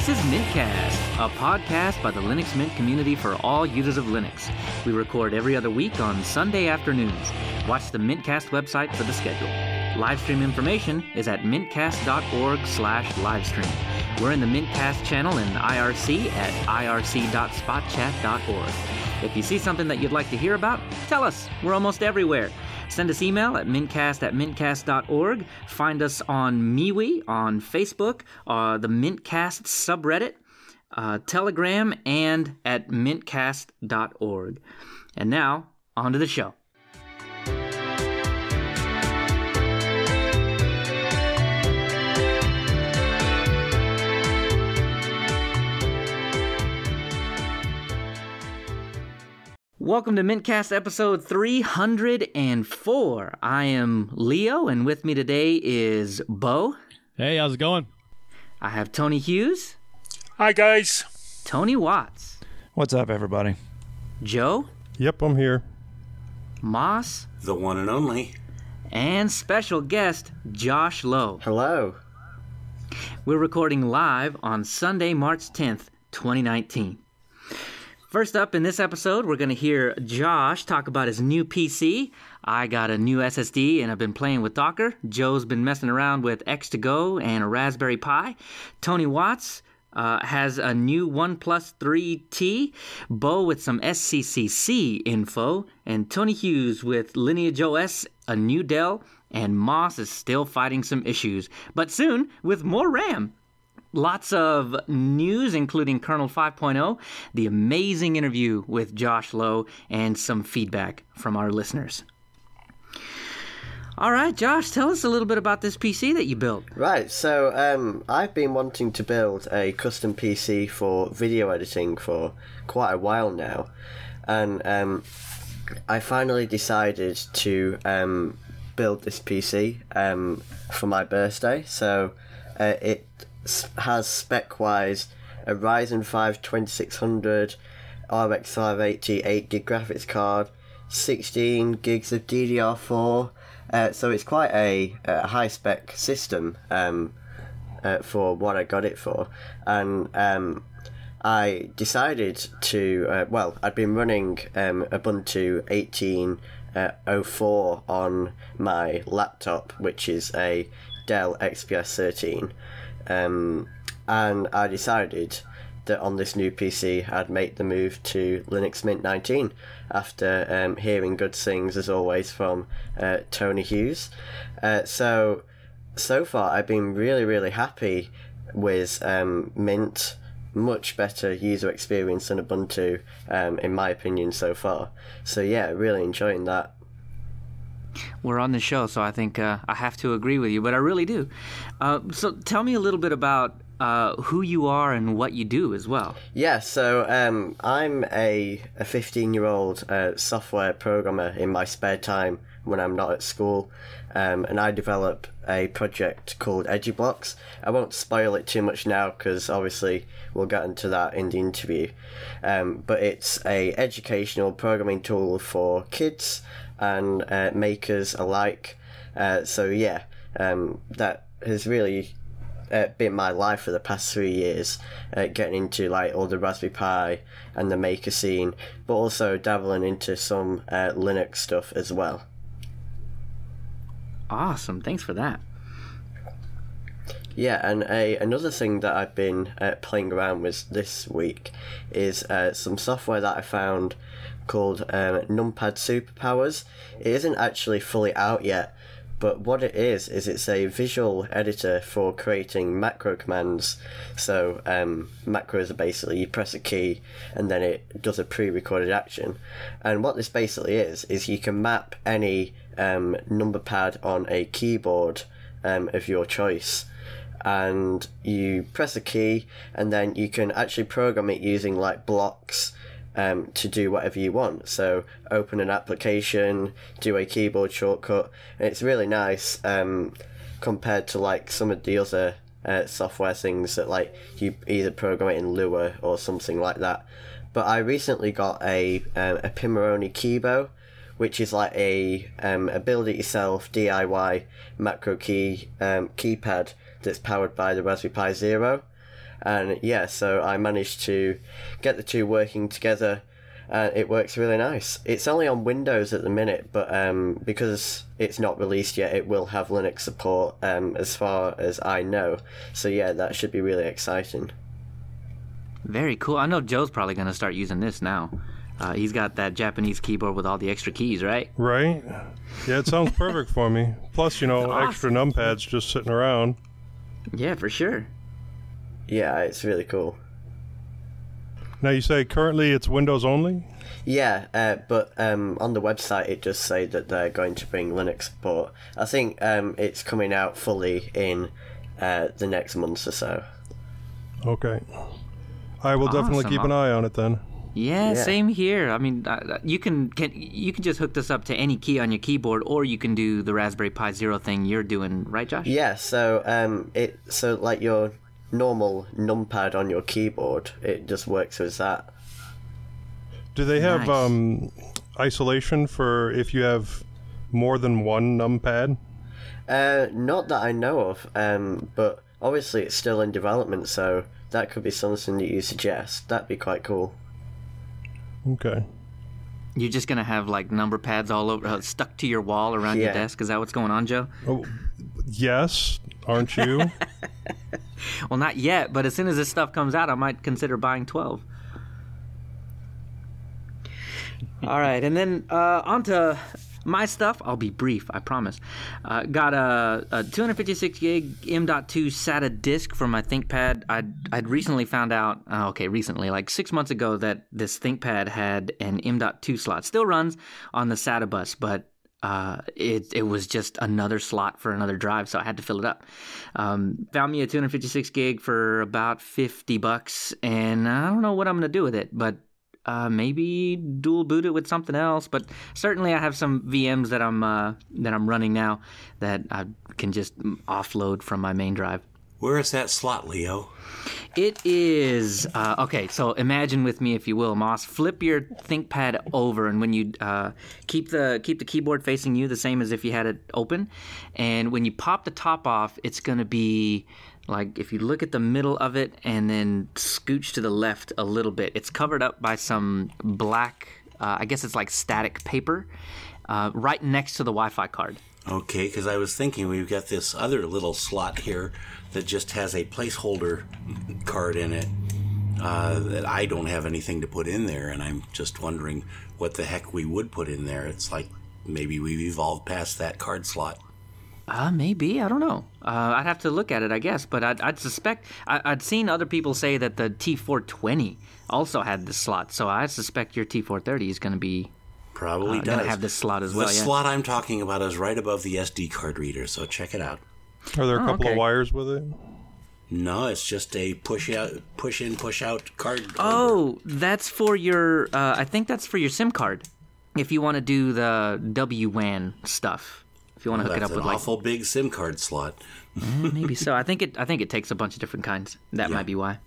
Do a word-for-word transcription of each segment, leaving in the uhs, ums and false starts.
This is Mintcast, a podcast by the Linux Mint community for all users of Linux. We record every other week on Sunday afternoons. Watch the Mintcast website for the schedule. Livestream information is at mintcast.org slash livestream. We're in the Mintcast channel in I R C at I R C dot spotchat dot org. If you see something that you'd like to hear about, tell us. We're almost everywhere. Send us email at mintcast at mintcast dot org. Find us on MeWe, on Facebook, uh, the Mintcast subreddit, uh, Telegram, and at mintcast dot org. And now, on to the show. Welcome to Mintcast episode three hundred four. I am Leo, and with me today is Bo. Hey, how's it going? I have Tony Hughes. Hi, guys. Tony Watts. What's up, everybody? Joe. Yep, I'm here. Moss. The one and only. And special guest, Josh Lowe. Hello. We're recording live on Sunday, March tenth, twenty nineteen. First up in this episode, we're going to hear Josh talk about his new P C. I got a new S S D and I've been playing with Docker. Joe's been messing around with X two Go and a Raspberry Pi. Tony Watts uh, has a new OnePlus three T. Bo with some S C C C info. And Tony Hughes with Lineage O S, a new Dell. And Moss is still fighting some issues, but soon with more RAM. Lots of news, including Kernel five point oh, the amazing interview with Josh Lowe, and some feedback from our listeners. All right, Josh, tell us a little bit about this P C that you built. Right, so um, I've been wanting to build a custom P C for video editing for quite a while now. And um, I finally decided to um, build this P C um, for my birthday. So uh, it has spec-wise a Ryzen five twenty-six hundred, R X five eighty eight gig graphics card, sixteen gigs of D D R four, uh, so it's quite a, a high-spec system um, uh, for what I got it for. And um, I decided to, uh, well, I'd been running um, Ubuntu eighteen oh four on my laptop, which is a Dell X P S thirteen. Um, and I decided that on this new P C I'd make the move to Linux Mint nineteen after um, hearing good things, as always, from uh, Tony Hughes. Uh, so, so far I've been really, really happy with um, Mint. Much better user experience than Ubuntu, um, in my opinion, so far. So yeah, really enjoying that. We're on the show, so I think uh, I have to agree with you, but I really do. Uh, so tell me a little bit about uh, who you are and what you do as well. Yeah, so um, I'm a a fifteen-year-old uh, software programmer in my spare time when I'm not at school, um, and I develop a project called EduBlocks. I won't spoil it too much now because obviously we'll get into that in the interview, um, but it's a educational programming tool for kids and uh, makers alike. Uh, so yeah, um, that has really uh, been my life for the past three years, uh, getting into like all the Raspberry Pi and the maker scene, but also dabbling into some uh, Linux stuff as well. Awesome, thanks for that. Yeah, and a another thing that I've been uh, playing around with this week is uh, some software that I found called um, Numpad Superpowers. It isn't actually fully out yet, but what it is, is it's a visual editor for creating macro commands. So um, macros are basically, you press a key and then it does a pre-recorded action. And what this basically is, is you can map any um, number pad on a keyboard um, of your choice. And you press a key and then you can actually program it using like blocks Um, to do whatever you want. So open an application, do a keyboard shortcut, and it's really nice um, compared to like some of the other uh, software things that like you either program it in Lua or something like that. But I recently got a um, a Pimoroni Keybow, which is like a um, a build it yourself D I Y macro key um, keypad that's powered by the Raspberry Pi Zero. And yeah, so I managed to get the two working together, and it works really nice. It's only on Windows at the minute, but um, because it's not released yet, it will have Linux support um, as far as I know. So yeah, that should be really exciting. Very cool. I know Joe's probably going to start using this now. Uh, he's got that Japanese keyboard with all the extra keys, right? Right. Yeah, it sounds perfect for me. Plus, you know, Awesome. extra numpads just sitting around. Yeah, for sure. Yeah, it's really cool. Now, you say currently it's Windows only? Yeah, uh, but um, on the website it does say that they're going to bring Linux support. I think um, it's coming out fully in uh, the next month or so. Okay. I will definitely Awesome. keep an eye on it then. Yeah, Yeah. same here. I mean, uh, you can, can you can just hook this up to any key on your keyboard, or you can do the Raspberry Pi Zero thing you're doing, right, Josh? Yeah, so um, it so like your normal numpad on your keyboard, it just works with that. Do they have Nice. um, isolation for if you have more than one numpad? Uh, not that I know of, um, but obviously it's still in development, so that could be something that you suggest. That'd be quite cool. Okay. You're just gonna have like number pads all over, uh, stuck to your wall around your Yeah. desk. Is that what's going on, Joe? Oh, yes, aren't you? Well, not yet, but as soon as this stuff comes out, I might consider buying twelve. All right, and then uh, on to my stuff. I'll be brief, I promise. Uh, got a, a two fifty-six gig M dot two SATA disk for my ThinkPad. I'd, I'd recently found out, uh, okay, recently, like six months ago, that this ThinkPad had an M dot two slot. Still runs on the SATA bus, but Uh, it it was just another slot for another drive, so I had to fill it up. Um, found me a two fifty-six gig for about fifty bucks, and I don't know what I'm gonna do with it, but uh, maybe dual boot it with something else. But certainly, I have some V Ms that I'm uh, that I'm running now that I can just offload from my main drive. Where is that slot, Leo? It is uh, okay. So imagine with me, if you will, Moss. Flip your ThinkPad over, and when you uh, keep the keep the keyboard facing you, the same as if you had it open. And when you pop the top off, it's going to be like if you look at the middle of it and then scooch to the left a little bit. It's covered up by some black. Uh, I guess it's like static paper, uh, right next to the Wi-Fi card. Okay, because I was thinking we've got this other little slot here that just has a placeholder card in it uh, that I don't have anything to put in there, and I'm just wondering what the heck we would put in there. It's like maybe we've evolved past that card slot. Uh, maybe. I don't know. Uh, I'd have to look at it, I guess. But I'd, I'd suspect... I, I'd seen other people say that the T four twenty also had this slot, so I suspect your T four thirty is going to be... Probably Uh, does. gonna have this slot as well, The yeah. slot I'm talking about is right above the S D card reader, so check it out. Are there a Oh, couple okay. of wires with it? No, it's just a push out, push in, push out card. Oh, that's for your... Uh, I think that's for your SIM card. If you want to do the W W A N stuff. If you want to hook it That's up an with like... awful big SIM card slot. Eh, maybe so. I think it I think it takes a bunch of different kinds. That Yeah. might be why.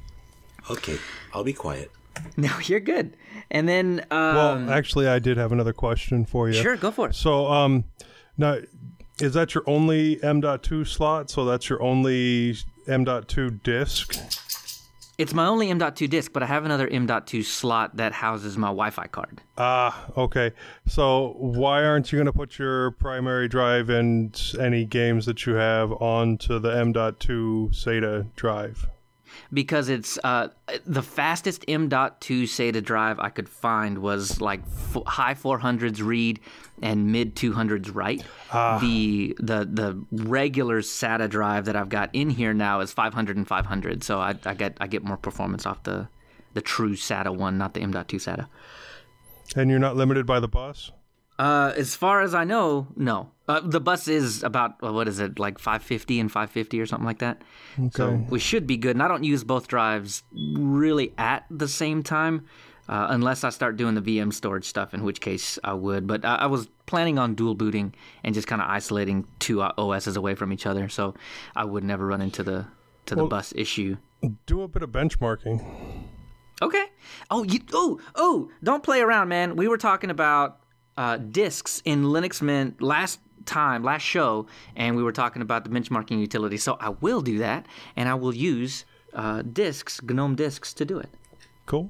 Okay, I'll be quiet. No, you're good. And then... Um, Well, actually, I did have another question for you. sure, go for it. So, um, now, is that your only M dot two slot? So that's your only M dot two disk? It's my only M dot two disk, but I have another M dot two slot that houses my Wi-Fi card. Ah, okay. So why aren't you going to put your primary drive and any games that you have onto the M dot two SATA drive? Because it's uh, the fastest M dot two SATA drive I could find was like f- high four hundreds read and mid two hundreds write. The the the regular SATA drive that I've got in here now is five hundred and five hundred, so I, I get I get more performance off the the true SATA one, not the M dot two SATA. And you're not limited by the bus? Uh, as far as I know, no. Uh, the bus is about, uh, what is it, like five fifty and five fifty or something like that. So Okay. we should be good. And I don't use both drives really at the same time, uh, unless I start doing the V M storage stuff, in which case I would. But I, I was planning on dual booting and just kind of isolating two uh, O Ss away from each other, so I would never run into the to the Well- bus issue. Do a bit of benchmarking. Okay. Oh, you, oh, oh! Don't play around, man. We were talking about uh, disks in Linux Mint last time, last show, and we were talking about the benchmarking utility. So I will do that, and I will use uh, discs, GNOME discs, to do it. Cool.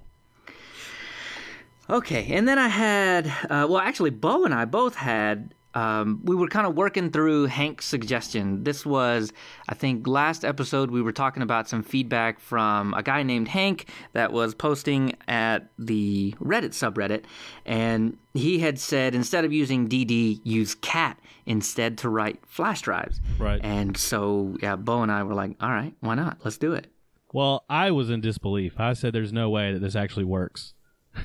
Okay, and then I had, uh, well, actually, Bo and I both had, um, we were kind of working through Hank's suggestion. This was, I think, last episode we were talking about some feedback from a guy named Hank that was posting at the Reddit subreddit, and he had said instead of using D D, use cat instead to write flash drives. Right. And so, yeah, Bo and I were like, all right, why not? Let's do it. Well, I was in disbelief. I said there's no way that this actually works.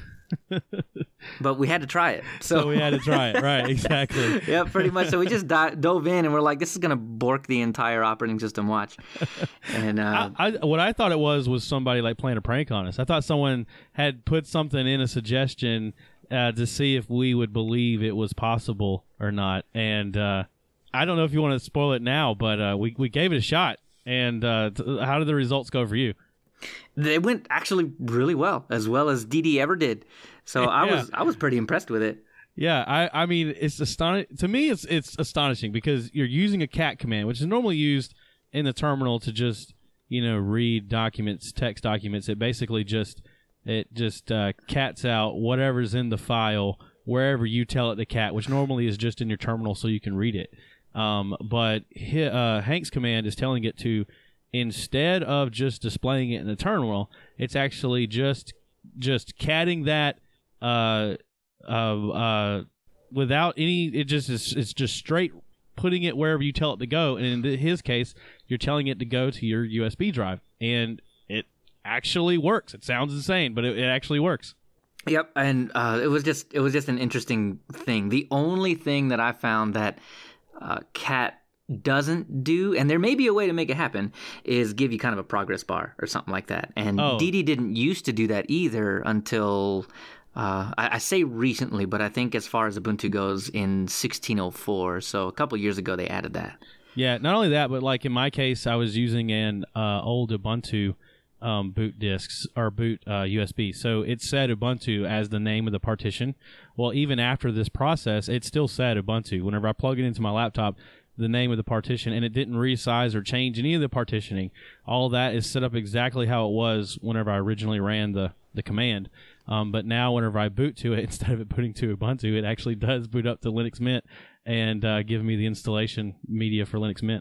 But we had to try it. So, So we had to try it. Right, exactly. Yeah, pretty much. So we just di- dove in and we're like, this is going to bork the entire operating system watch. And uh, I, I, what I thought it was was somebody like playing a prank on us. I thought someone had put something in a suggestion uh, to see if we would believe it was possible or not. And uh, I don't know if you want to spoil it now, but uh, we, we gave it a shot. And uh, t- how did the results go for you? they went actually really well, as well as D D ever did. So I Yeah. was I was pretty impressed with it. Yeah, I, I mean, it's astonishing. To me, it's it's astonishing because you're using a cat command, which is normally used in the terminal to just, you know, read documents, text documents. It basically just it just uh, cats out whatever's in the file wherever you tell it to cat, which normally is just in your terminal so you can read it. Um, but hi, uh, Hank's command is telling it to, instead of just displaying it in the terminal, it's actually just just catting that. Uh, Uh, uh, without any, it just is, it's just straight putting it wherever you tell it to go. And in his case, you're telling it to go to your U S B drive, and it actually works. It sounds insane, but it, it actually works. Yep, and uh, it was just it was just an interesting thing. The only thing that I found that uh, Cat doesn't do, and there may be a way to make it happen, is give you kind of a progress bar or something like that. And Oh. D D didn't used to do that either until. Uh, I, I say recently, but I think as far as Ubuntu goes, in sixteen oh four. So a couple years ago, they added that. Yeah, not only that, but like in my case, I was using an uh, old Ubuntu um, boot disks or boot uh, U S B. So it said Ubuntu as the name of the partition. Well, even after this process, it still said Ubuntu. Whenever I plug it into my laptop, the name of the partition, and it didn't resize or change any of the partitioning. All that is set up exactly how it was whenever I originally ran the, the command. Um, but now whenever I boot to it, instead of it booting to Ubuntu, it actually does boot up to Linux Mint and uh, give me the installation media for Linux Mint.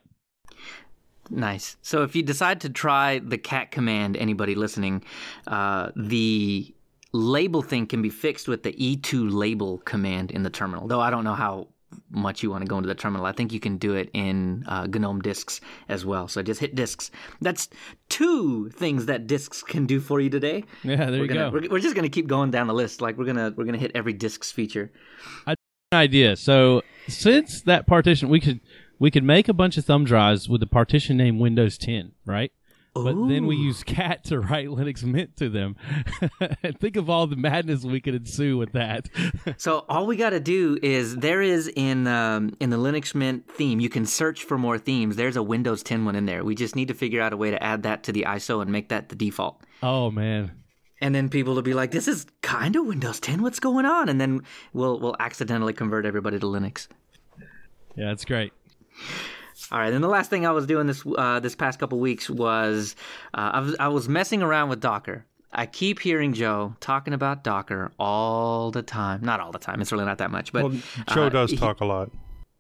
Nice. So if you decide to try the cat command, anybody listening, uh, the label thing can be fixed with the E two label command in the terminal. Though I don't know how much you want to go into the terminal. I think you can do it in uh, GNOME disks as well. So just hit disks. That's two things that disks can do for you today. Yeah, there we're you gonna, go. We're, we're just gonna keep going down the list. Like we're gonna we're gonna hit every disks feature. Idea. So since that partition, we could we could make a bunch of thumb drives with the partition name Windows ten, right? But then we use Cat to write Linux Mint to them. Think of all the madness we could ensue with that. So all we got to do is there is in um, in the Linux Mint theme, you can search for more themes. There's a Windows ten one in there. We just need to figure out a way to add that to the I S O and make that the default. Oh man. And then people will be like, "This is kind of Windows ten. What's going on?" And then we'll we'll accidentally convert everybody to Linux. Yeah, that's great. All right, and the last thing I was doing this uh, this past couple weeks was uh, I was I was messing around with Docker. I keep hearing Joe talking about Docker all the time. Not all the time. It's really not that much. But Well, Joe uh, does he- talk a lot.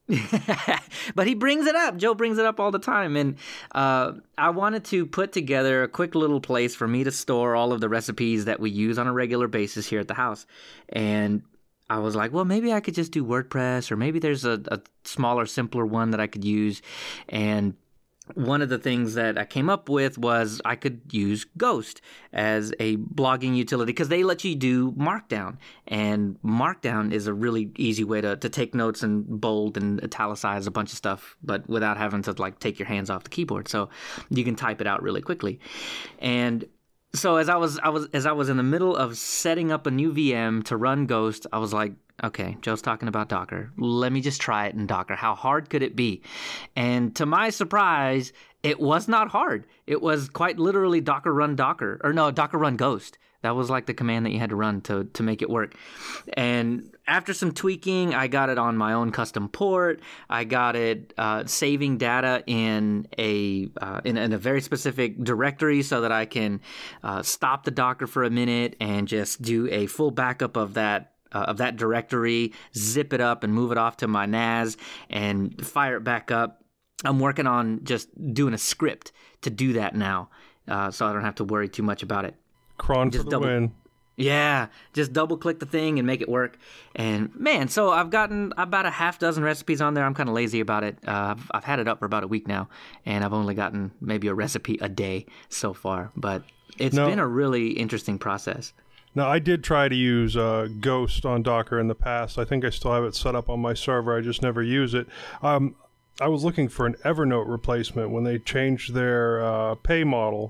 but he brings it up. Joe brings it up all the time. And uh, I wanted to put together a quick little place for me to store all of the recipes that we use on a regular basis here at the house. And I was like, well, maybe I could just do WordPress, or maybe there's a, a smaller, simpler one that I could use. And one of the things that I came up with was I could use Ghost as a blogging utility because they let you do Markdown. And Markdown is a really easy way to, to take notes and bold and italicize a bunch of stuff, but without having to like take your hands off the keyboard. So you can type it out really quickly. And so as I was I was as I was in the middle of setting up a new V M to run Ghost, I was like, okay, Joe's talking about Docker. Let me just try it in Docker. How hard could it be? And to my surprise, it was not hard. It was quite literally Docker run Docker, or no, Docker run Ghost. That was like the command that you had to run to, to make it work. And after some tweaking, I got it on my own custom port. I got it uh, saving data in a uh, in, in a very specific directory so that I can uh, stop the Docker for a minute and just do a full backup of that uh, of that directory, zip it up and move it off to my N A S and fire it back up. I'm working on just doing a script to do that now, uh, so I don't have to worry too much about it. Cron for Just the double- win. Yeah, just double click the thing and make it work. And man, so I've gotten about a half dozen recipes on there. I'm kind of lazy about it. Uh, I've, I've had it up for about a week now, and I've only gotten maybe a recipe a day so far. But it's No. been a really interesting process. Now, I did try to use uh, Ghost on Docker in the past. I think I still have it set up on my server. I just never use it. Um, I was looking for an Evernote replacement when they changed their uh, pay model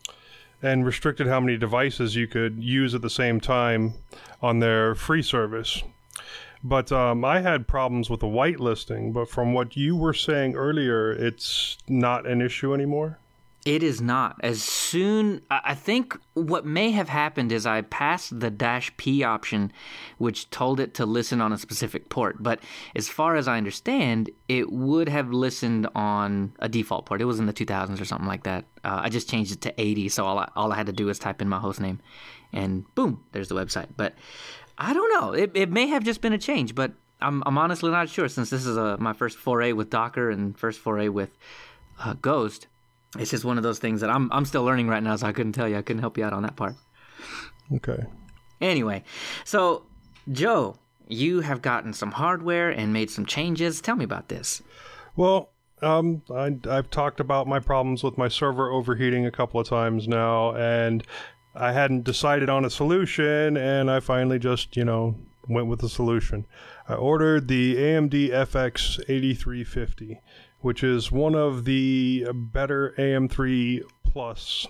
and restricted how many devices you could use at the same time on their free service. But um, I had problems with the whitelisting, but from what you were saying earlier, it's not an issue anymore? It is not. As soon, I I think what may have happened is I passed the dash P option, which told it to listen on a specific port. But as far as I understand, it would have listened on a default port. It was in the two thousands or something like that. Uh, I just changed it to eighty, so all I, all I had to do was type in my host name, and boom, there's the website. But I don't know. It, it may have just been a change, but I'm, I'm honestly not sure since this is a, my first foray with Docker and first foray with uh, Ghost. It's just one of those things that I'm I'm still learning right now, so I couldn't tell you. I couldn't help you out on that part. Okay. Anyway, so Joe, you have gotten some hardware and made some changes. Tell me about this. Well, um, I, I've talked about my problems with my server overheating a couple of times now, and I hadn't decided on a solution, and I finally just, you know, went with the solution. I ordered the A M D F X eighty-three fifty, which is one of the better A M three Plus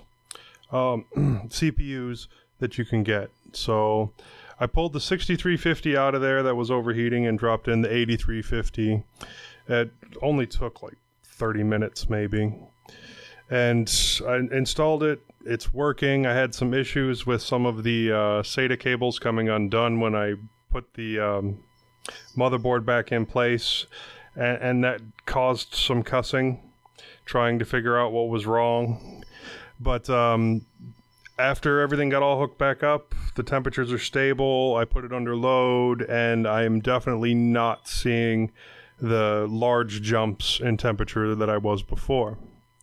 um, C P Us that you can get. So I pulled the sixty-three fifty out of there that was overheating and dropped in the eighty-three fifty. It only took like thirty minutes maybe. And I installed it. It's working. I had some issues with some of the uh, SATA cables coming undone when I put the um, motherboard back in place. And, and that caused some cussing, trying to figure out what was wrong. But um, after everything got all hooked back up, the temperatures are stable. I put it under load, and I am definitely not seeing the large jumps in temperature that I was before.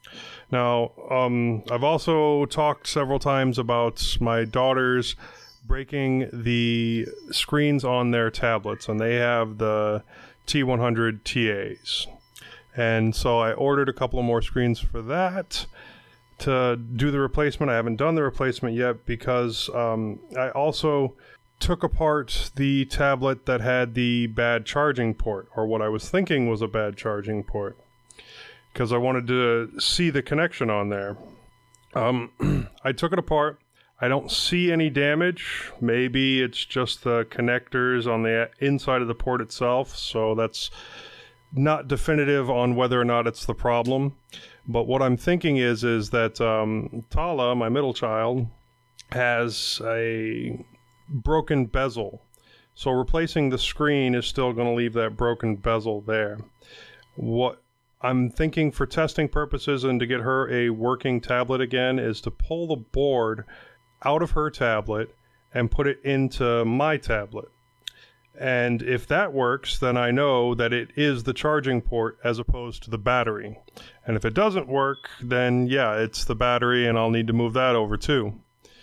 Now, um, I've also talked several times about my daughters breaking the screens on their tablets, and they have the T one hundred T As. And so I ordered a couple of more screens for that to do the replacement. I haven't done the replacement yet because um, I also took apart the tablet that had the bad charging port, or what I was thinking was a bad charging port, because I wanted to see the connection on there. Um, I took it apart. I don't see any damage. Maybe it's just the connectors on the inside of the port itself, so that's not definitive on whether or not it's the problem. But what I'm thinking is is that um, Tala, my middle child, has a broken bezel. So replacing the screen is still going to leave that broken bezel there. What I'm thinking for testing purposes and to get her a working tablet again is to pull the board out of her tablet and put it into my tablet. And if that works, then I know that it is the charging port as opposed to the battery. And if it doesn't work, then yeah, it's the battery and I'll need to move that over too.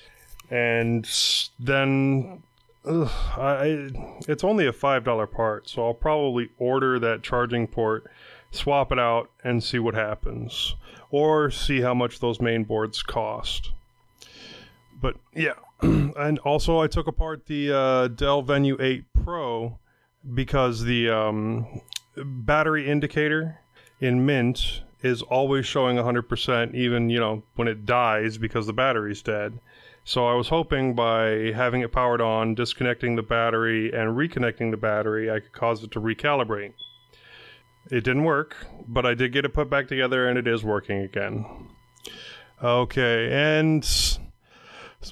And then ugh, I, it's only a five dollar part, so I'll probably order that charging port, swap it out, and see what happens. Or see how much those main boards cost. But yeah, and also I took apart the uh, Dell Venue eight Pro because the um, battery indicator in Mint is always showing one hundred percent, even, you know, when it dies because the battery's dead. So I was hoping by having it powered on, disconnecting the battery, and reconnecting the battery, I could cause it to recalibrate. It didn't work, but I did get it put back together, and it is working again. Okay, and some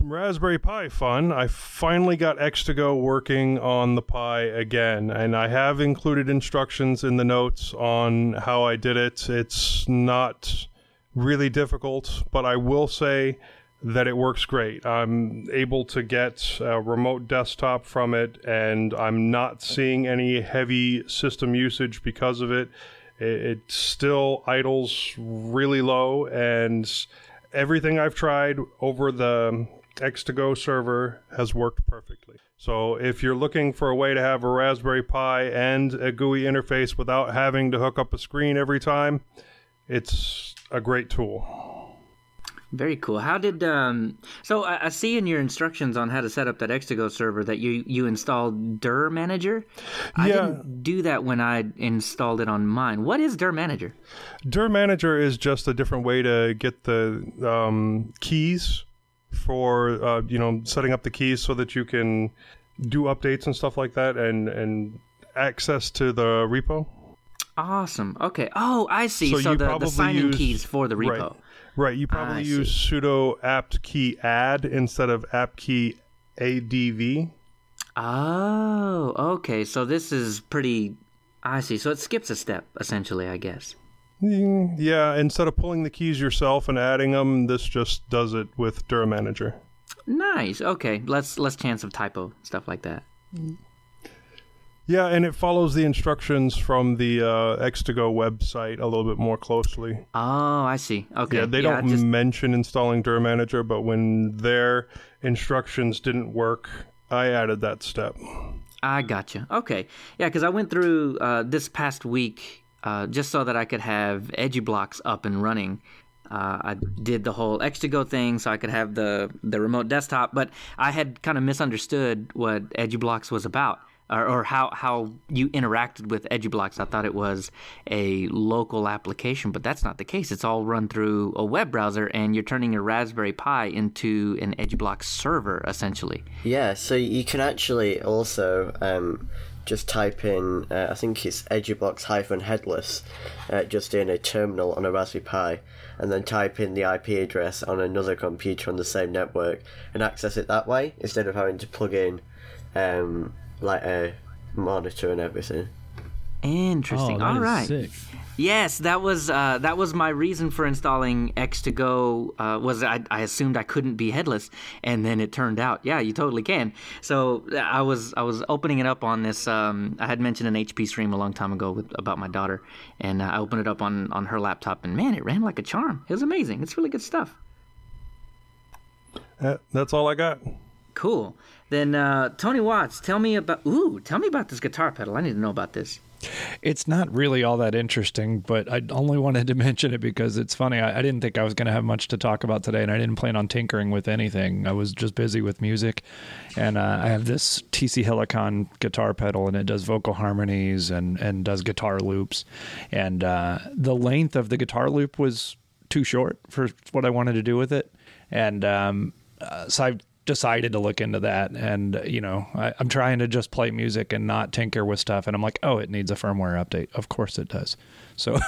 some Raspberry Pi fun. I finally got X two Go working on the Pi again, and I have included instructions in the notes on how I did it. It's not really difficult, but I will say that it works great. I'm able to get a remote desktop from it, and I'm not seeing any heavy system usage because of it. It still idles really low, and everything I've tried over the X two Go server has worked perfectly. So if you're looking for a way to have a Raspberry Pi and a G U I interface without having to hook up a screen every time, it's a great tool. Very cool. How did um? So I, I see in your instructions on how to set up that X two Go server that you you installed D I R Manager. I Yeah. didn't do that when I installed it on mine. What is D I R Manager? D I R Manager is just a different way to get the um, keys for uh, you know setting up the keys so that you can do updates and stuff like that, and and access to the repo. Awesome. Okay. Oh, I see. So So, you the, probably the sign-in use- keys for the repo. Right. Right, you probably I use see. sudo apt key add instead of apt key adv. Oh, okay. So this is pretty. I see. So it skips a step, essentially, I guess. Mm, Yeah, instead of pulling the keys yourself and adding them, this just does it with D I R Manager. Nice. Okay. Less less chance of typo stuff like that. Yeah, and it follows the instructions from the uh, X two Go website a little bit more closely. Oh, I see. Okay. Yeah, they I don't just- mention installing D I R Manager, but when their instructions didn't work, I added that step. I gotcha. Okay. Yeah, because I went through uh, this past week uh, just so that I could have EduBlocks up and running. Uh, I did the whole X two Go thing so I could have the, the remote desktop, but I had kind of misunderstood what EduBlocks was about. Or, or how, how you interacted with EduBlocks. I thought it was a local application, but that's not the case. It's all run through a web browser, and you're turning your Raspberry Pi into an EduBlocks server, essentially. Yeah, so you can actually also um, just type in, uh, I think it's EduBlocks hyphen headless, uh, just in a terminal on a Raspberry Pi, and then type in the I P address on another computer on the same network and access it that way, instead of having to plug in um, like a monitor and everything. Interesting. Oh, that All is right. sick. Yes, that was uh, that was my reason for installing X two Go. Uh, was I, I assumed I couldn't be headless, and then it turned out, yeah, you totally can. So I was I was opening it up on this. Um, I had mentioned an H P stream a long time ago with, about my daughter, and uh, I opened it up on, on her laptop, and man, it ran like a charm. It was amazing. It's really good stuff. Uh, that's all I got. Cool. Then uh, Tony Watts, tell me about ooh, tell me about this guitar pedal. I need to know about this. It's not really all that interesting, but I only wanted to mention it because it's funny. I, I didn't think I was going to have much to talk about today, and I didn't plan on tinkering with anything. I was just busy with music, and uh, I have this T C Helicon guitar pedal, and it does vocal harmonies and, and does guitar loops. And uh, the length of the guitar loop was too short for what I wanted to do with it. And um, uh, so I decided to look into that, and you know I, I'm trying to just play music and not tinker with stuff, and I'm like, oh, it needs a firmware update. Of course it does. So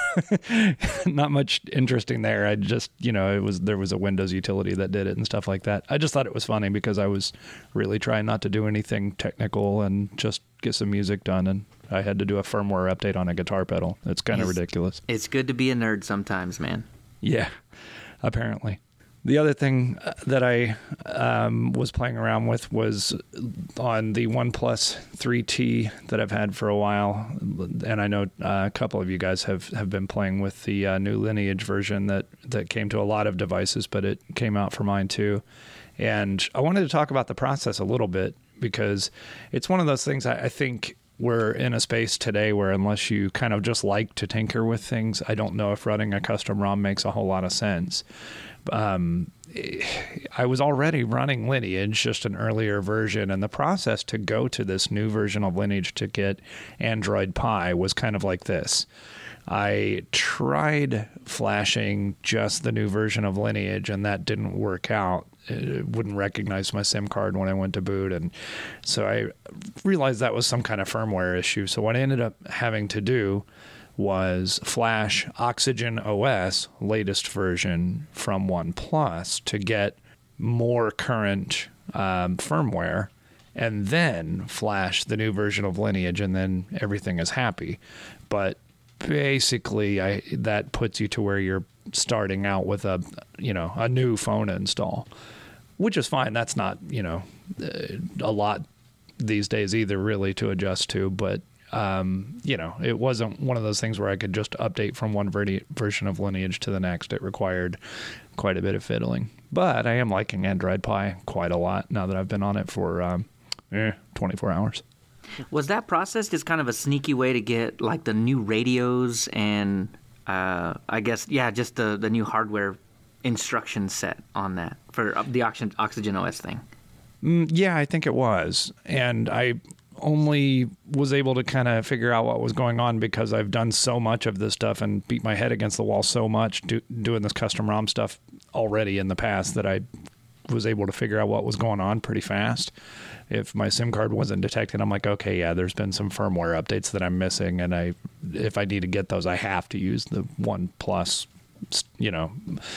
not much interesting there. I just, you know, it was there was a Windows utility that did it and stuff like that. I just thought it was funny because I was really trying not to do anything technical and just get some music done, and I had to do a firmware update on a guitar pedal. It's kind of It's- ridiculous. It's good to be a nerd sometimes, man. Yeah, apparently. The other thing that I um, was playing around with was on the OnePlus three T that I've had for a while, and I know uh, a couple of you guys have, have been playing with the uh, new Lineage version that, that came to a lot of devices, but it came out for mine too. And I wanted to talk about the process a little bit because it's one of those things I, I think we're in a space today where unless you kind of just like to tinker with things, I don't know if running a custom ROM makes a whole lot of sense. Um, I was already running Lineage, just an earlier version, and the process to go to this new version of Lineage to get Android Pi was kind of like this. I tried flashing just the new version of Lineage, and that didn't work out. It wouldn't recognize my SIM card when I went to boot, and so I realized that was some kind of firmware issue. So what I ended up having to do was flash Oxygen O S latest version from OnePlus to get more current um, firmware, and then flash the new version of Lineage, and then everything is happy. But basically, I that puts you to where you're starting out with a, you know, a new phone to install, which is fine. That's not, you know, a lot these days either, really, to adjust to. But um, you know, it wasn't one of those things where I could just update from one ver- version of Lineage to the next. It required quite a bit of fiddling. But I am liking Android Pie quite a lot now that I've been on it for um, eh, twenty-four hours. Was that process just kind of a sneaky way to get like the new radios and uh, I guess, yeah, just the, the new hardware instruction set on that for the Oxygen, Oxygen O S thing? Mm, yeah, I think it was. And I only was able to kind of figure out what was going on because I've done so much of this stuff and beat my head against the wall so much do, doing this custom ROM stuff already in the past that I was able to figure out what was going on pretty fast. If my SIM card wasn't detected, I'm like, okay, yeah, there's been some firmware updates that I'm missing, and I, if I need to get those, I have to use the OnePlus, you know,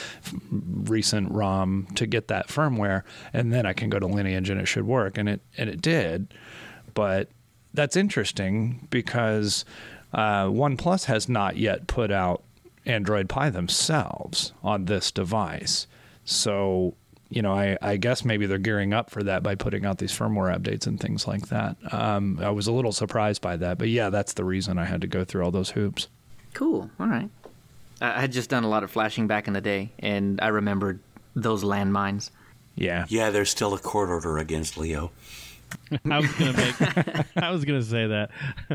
recent ROM to get that firmware, and then I can go to Lineage and it should work, and it and it did. But that's interesting because uh, OnePlus has not yet put out Android Pie themselves on this device, so. You know, I, I guess maybe they're gearing up for that by putting out these firmware updates and things like that. Um, I was a little surprised by that. But, yeah, that's the reason I had to go through all those hoops. Cool. All right. I had just done a lot of flashing back in the day, and I remembered those landmines. Yeah. Yeah, there's still a court order against Leo. I was gonna make. I was gonna say that.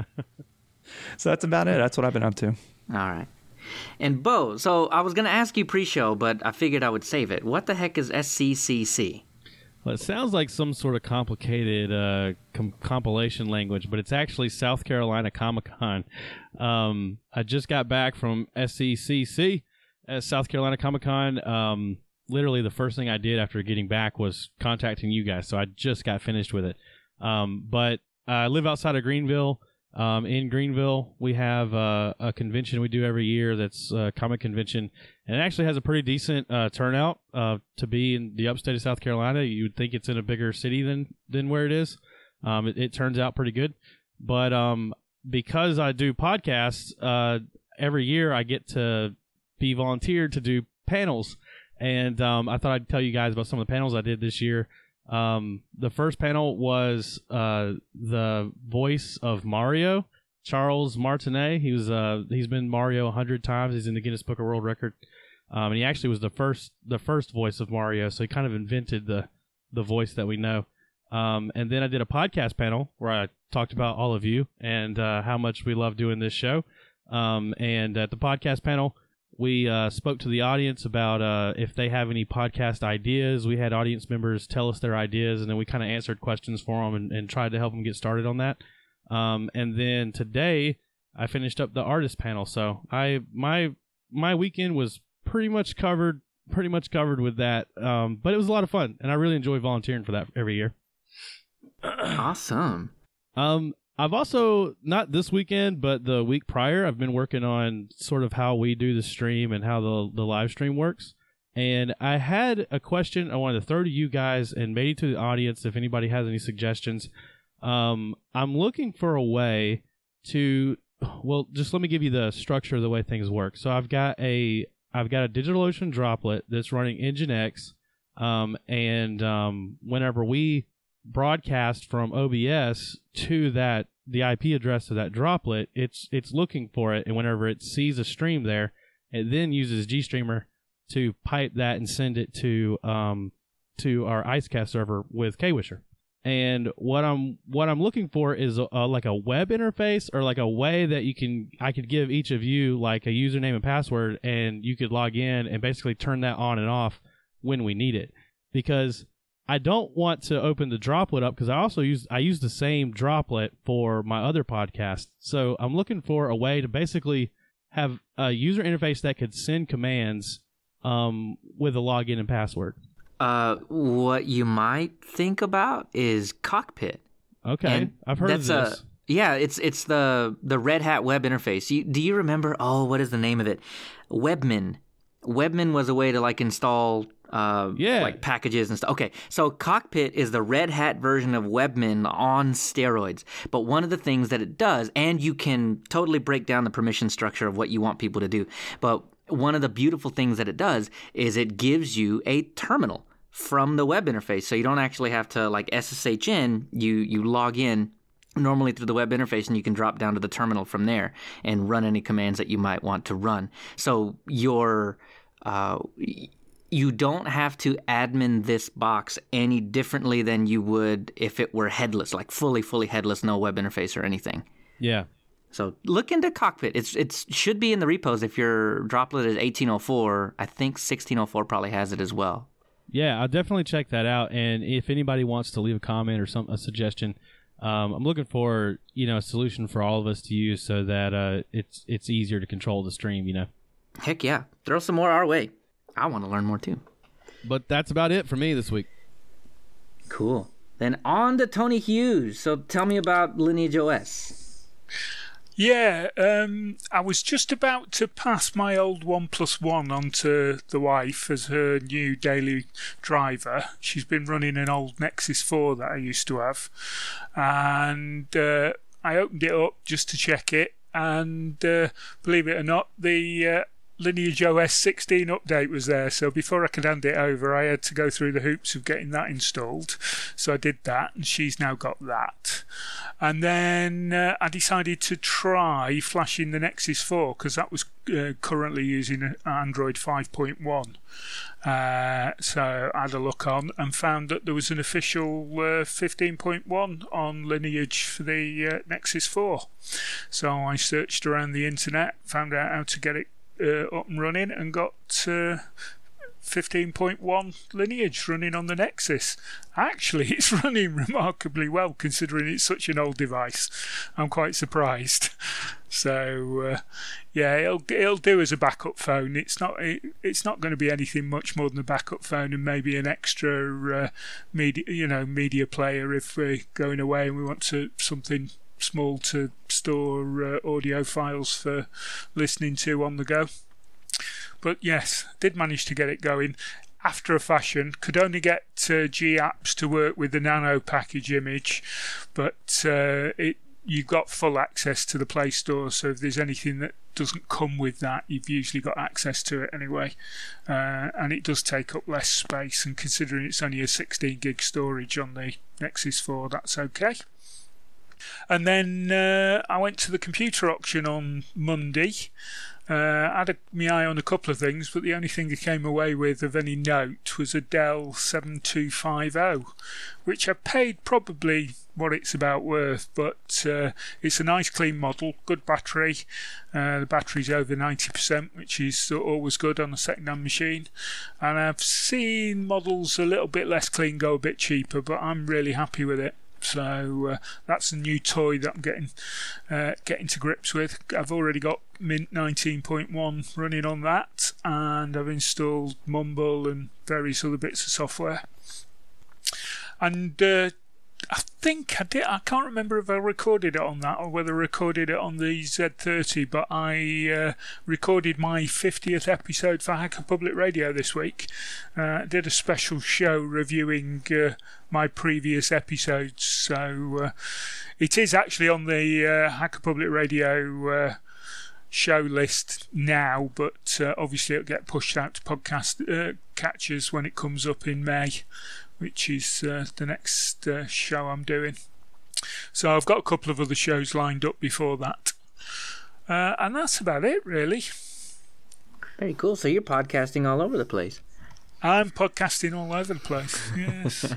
So that's about it. That's what I've been up to. All right. And Bo, so I was going to ask you pre-show, but I figured I would save it. What the heck is S C C C? Well, it sounds like some sort of complicated uh, com- compilation language, but it's actually South Carolina Comic-Con. Um, I just got back from S C C C, uh, South Carolina Comic-Con. Um, literally the first thing I did after getting back was contacting you guys, so I just got finished with it. Um, but I live outside of Greenville. Um, in Greenville, we have uh, a convention we do every year that's a comic convention, and it actually has a pretty decent uh, turnout uh, to be in the upstate of South Carolina. You would think it's in a bigger city than, than where it is. Um, it, it turns out pretty good. But um, because I do podcasts, uh, every year I get to be volunteered to do panels, and um, I thought I'd tell you guys about some of the panels I did this year. Um, the first panel was, uh, the voice of Mario, Charles Martinet. He was, uh, he's been Mario a hundred times. He's in the Guinness Book of World Record. Um, and he actually was the first, the first voice of Mario. So he kind of invented the, the voice that we know. Um, and then I did a podcast panel where I talked about all of you and, uh, how much we love doing this show. Um, and at the podcast panel, we uh, spoke to the audience about uh, if they have any podcast ideas. We had audience members tell us their ideas, and then we kind of answered questions for them and, and tried to help them get started on that. Um, and then today, I finished up the artist panel. So I my my weekend was pretty much covered, pretty much covered with that. Um, but it was a lot of fun, and I really enjoy volunteering for that every year. Awesome. Um. I've also, not this weekend, but the week prior, I've been working on sort of how we do the stream and how the the live stream works. And I had a question I wanted to throw to you guys and maybe to the audience if anybody has any suggestions. Um, I'm looking for a way to, well, just let me give you the structure of the way things work. So I've got a I've got a DigitalOcean droplet that's running Nginx, um, and um, whenever we broadcast from O B S to that the I P address of that droplet, it's it's looking for it, and whenever it sees a stream there, it then uses GStreamer to pipe that and send it to um to our IceCast server with KWisher. And what I'm what I'm looking for is a, a, like a web interface, or like a way that you can I could give each of you like a username and password, and you could log in and basically turn that on and off when we need it. Because I don't want to open the droplet up because I also use I use the same droplet for my other podcast. So I'm looking for a way to basically have a user interface that could send commands um, with a login and password. Uh, what you might think about is Cockpit. Okay, and I've heard of that's this. A, yeah, it's it's the the Red Hat web interface. You, do you remember? Oh, what is the name of it? Webmin. Webmin was a way to like install uh, Yeah. like packages and stuff. Okay, so Cockpit is the Red Hat version of Webmin on steroids. But one of the things that it does, and you can totally break down the permission structure of what you want people to do, but one of the beautiful things that it does is it gives you a terminal from the web interface. So you don't actually have to like S S H in, you, you log in normally through the web interface, and you can drop down to the terminal from there and run any commands that you might want to run. So your uh, you don't have to admin this box any differently than you would if it were headless, like fully, fully headless, no web interface or anything. Yeah. So look into Cockpit. It's it should be in the repos. If your droplet is eighteen oh four, I think sixteen oh four probably has it as well. Yeah, I'll definitely check that out. And if anybody wants to leave a comment or some a suggestion, Um, I'm looking for, you know, a solution for all of us to use so that uh, it's it's easier to control the stream, you know. Heck yeah. Throw some more our way. I want to learn more too. But that's about it for me this week. Cool. Then on to Tony Hughes. So tell me about Lineage O S. Yeah, um, I was just about to pass my old OnePlus One on to the wife as her new daily driver. She's been running an old Nexus four that I used to have. And uh, I opened it up just to check it. And uh, believe it or not, the uh, Lineage O S sixteen update was there. So before I could hand it over, I had to go through the hoops of getting that installed. So I did that, and she's now got that. And then uh, I decided to try flashing the Nexus four because that was uh, currently using Android five point one. Uh, so I had a look on and found that there was an official uh, fifteen point one on Lineage for the uh, Nexus four. So I searched around the internet, found out how to get it uh, up and running, and got uh, fifteen point one Lineage running on the Nexus. Actually, it's running remarkably well considering it's such an old device. I'm quite surprised. So uh, yeah, it'll it'll do as a backup phone. It's not it, it's not going to be anything much more than a backup phone and maybe an extra uh, media you know media player if we're going away and we want to something small to store uh, audio files for listening to on the go. But yes, did manage to get it going after a fashion. Could only get uh, G apps to work with the nano package image, but uh, it you've got full access to the Play Store, so if there's anything that doesn't come with that, you've usually got access to it anyway. Uh, and it does take up less space, and considering it's only a sixteen gig storage on the Nexus four, that's okay. And then uh, I went to the computer auction on Monday. Uh, I had a, my eye on a couple of things, but the only thing I came away with of any note was a Dell seven two five zero, which I paid probably what it's about worth, but uh, it's a nice clean model, good battery. Uh, the battery's over ninety percent, which is always good on a second-hand machine. And I've seen models a little bit less clean go a bit cheaper, but I'm really happy with it. So uh, that's a new toy that I'm getting uh, getting to grips with. I've already got Mint nineteen point one running on that, and I've installed Mumble and various other bits of software. And uh, I think I did. I can't remember if I recorded it on that or whether I recorded it on the Z thirty, but I uh, recorded my fiftieth episode for Hacker Public Radio this week. Uh, did a special show reviewing uh, my previous episodes, so uh, it is actually on the uh, Hacker Public Radio uh, show list now, but uh, obviously it'll get pushed out to podcast uh, catchers when it comes up in May, which is uh, the next uh, show I'm doing. So I've got a couple of other shows lined up before that. Uh, and that's about it, really. Very cool. So you're podcasting all over the place. I'm podcasting all over the place, yes.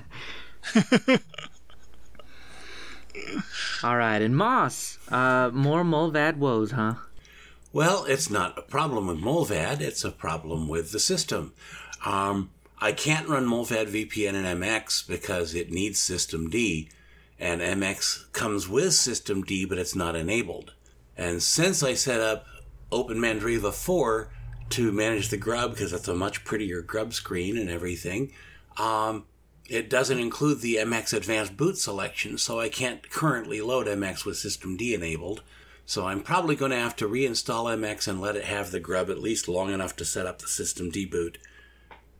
All right. And Moss, uh, more Mulvad woes, huh? Well, it's not a problem with Mulvad. It's a problem with the system. Um... I can't run Mulvad V P N in M X because it needs systemd, and M X comes with systemd, but it's not enabled. And since I set up OpenMandriva four to manage the grub, because it's a much prettier grub screen and everything, um, it doesn't include the M X Advanced Boot selection, so I can't currently load M X with systemd enabled. So I'm probably going to have to reinstall M X and let it have the grub at least long enough to set up the systemd boot.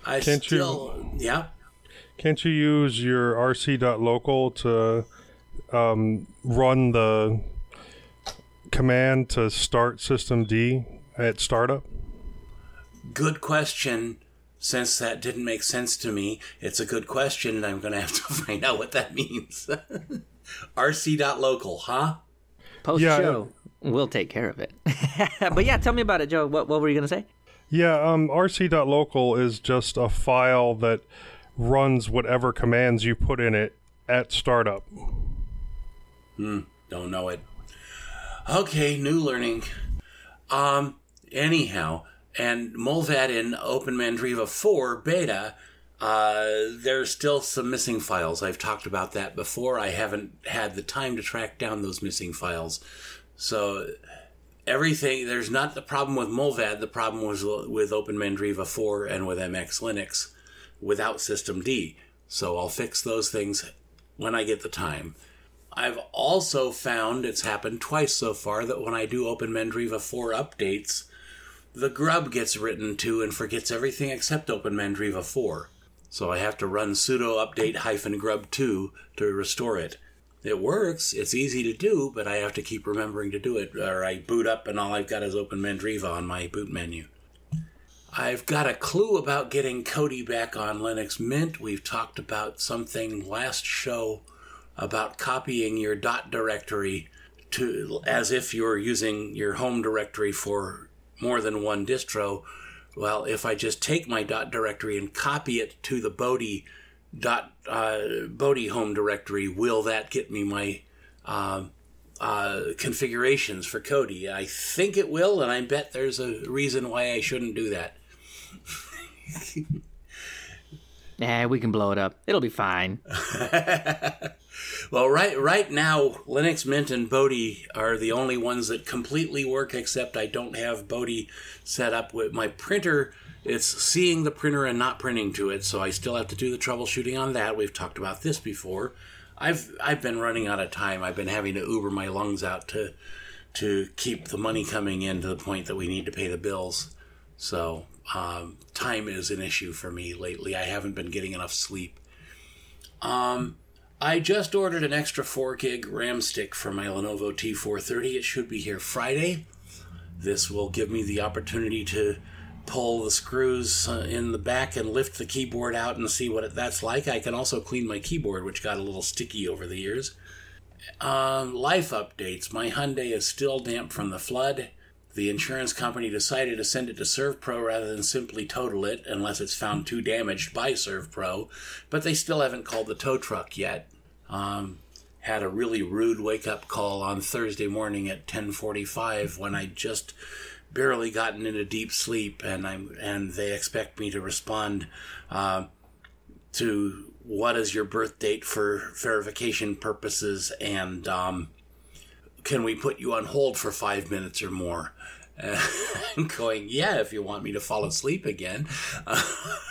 I Can't still, you, yeah. Can't you use your rc.local to um, run the command to start System D at startup? Good question. Since that didn't make sense to me, it's a good question, and I'm going to have to find out what that means. rc.local, huh? Post Yeah, show, we'll take care of it. But yeah, tell me about it, Joe. What, what were you going to say? Yeah, um, rc.local is just a file that runs whatever commands you put in it at startup. Hmm, don't know it. Okay, new learning. Um, anyhow, and Molvad in OpenMandriva four beta, uh, there's still some missing files. I've talked about that before. I haven't had the time to track down those missing files. So everything, there's not the problem with Molvad. The problem was with OpenMandriva four and with M X Linux without System D. So I'll fix those things when I get the time. I've also found, it's happened twice so far, that when I do OpenMandriva four updates, the grub gets written to and forgets everything except OpenMandriva four. So I have to run sudo update hyphen grub two to restore it. It works, it's easy to do, but I have to keep remembering to do it, or I boot up and all I've got is OpenMandriva on my boot menu. I've got a clue about getting Kodi back on Linux Mint. We've talked about something last show about copying your dot directory to as if you're using your home directory for more than one distro. Well, if I just take my dot directory and copy it to the Bodhi dot uh, Bodhi home directory, will that get me my uh, uh, configurations for Kodi? I think it will, and I bet there's a reason why I shouldn't do that. Nah, we can blow it up. It'll be fine. Well, right right now, Linux Mint and Bodhi are the only ones that completely work, except I don't have Bodhi set up with my printer. It's seeing the printer and not printing to it, so I still have to do the troubleshooting on that. We've talked about this before. I've I've been running out of time. I've been having to Uber my lungs out to to keep the money coming in to the point that we need to pay the bills. So um, time is an issue for me lately. I haven't been getting enough sleep. Um... I just ordered an extra four gig RAM stick for my Lenovo T four thirty. It should be here Friday. This will give me the opportunity to pull the screws uh, in the back and lift the keyboard out and see what it, that's like. I can also clean my keyboard, which got a little sticky over the years. Um, life updates. My Hyundai is still damp from the flood. The insurance company decided to send it to ServPro rather than simply total it, unless it's found too damaged by ServPro, but they still haven't called the tow truck yet. Um, had a really rude wake-up call on Thursday morning at ten forty-five when I just barely gotten into deep sleep, and I'm and they expect me to respond uh, to what is your birth date for verification purposes, and um, can we put you on hold for five minutes or more? Uh, I'm going, yeah, if you want me to fall asleep again. Uh,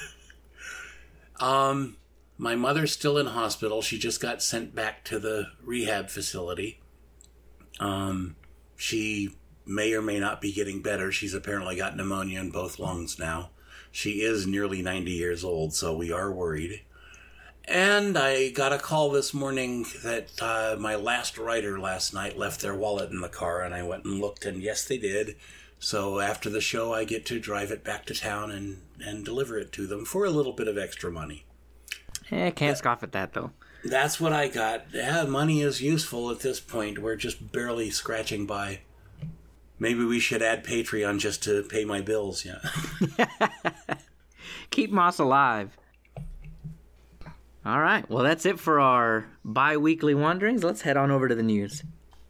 um, my mother's still in hospital. She just got sent back to the rehab facility. Um, she may or may not be getting better. She's apparently got pneumonia in both lungs now. She is nearly ninety years old, so we are worried. And I got a call this morning that uh, my last writer last night left their wallet in the car, and I went and looked, and yes, they did. So after the show, I get to drive it back to town and, and deliver it to them for a little bit of extra money. Eh, can't that, scoff at that, though. That's what I got. Yeah, money is useful at this point. We're just barely scratching by. Maybe we should add Patreon just to pay my bills, yeah. Keep Moss alive. All right, well, that's it for our bi-weekly wanderings. Let's head on over to the news.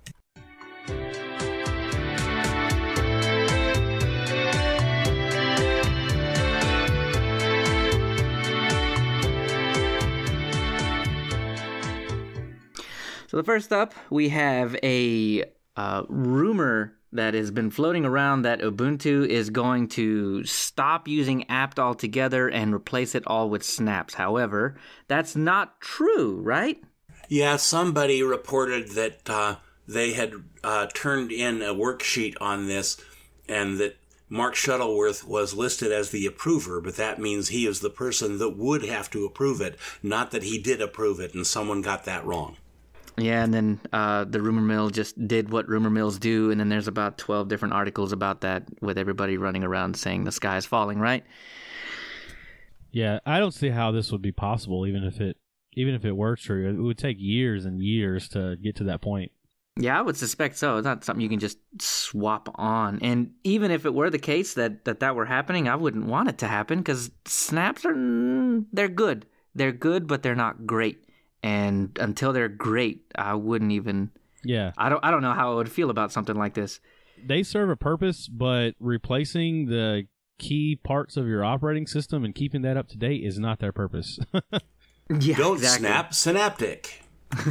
So the first up, we have a uh, rumor that has been floating around that Ubuntu is going to stop using apt altogether and replace it all with snaps. However, that's not true, right? Yeah, somebody reported that uh, they had uh, turned in a worksheet on this and that Mark Shuttleworth was listed as the approver, but that means he is the person that would have to approve it, not that he did approve it and someone got that wrong. Yeah, and then uh, the rumor mill just did what rumor mills do, and then there's about twelve different articles about that with everybody running around saying the sky is falling, right? Yeah, I don't see how this would be possible, even if it even if it were true. It would take years and years to get to that point. Yeah, I would suspect so. It's not something you can just swap on. And even if it were the case that that, that were happening, I wouldn't want it to happen because snaps are, they're good. They're good, but they're not great. And until they're great, I wouldn't even. Yeah, I don't. I don't know how I would feel about something like this. They serve a purpose, but replacing the key parts of your operating system and keeping that up to date is not their purpose. Yeah, Don't exactly. snap Synaptic.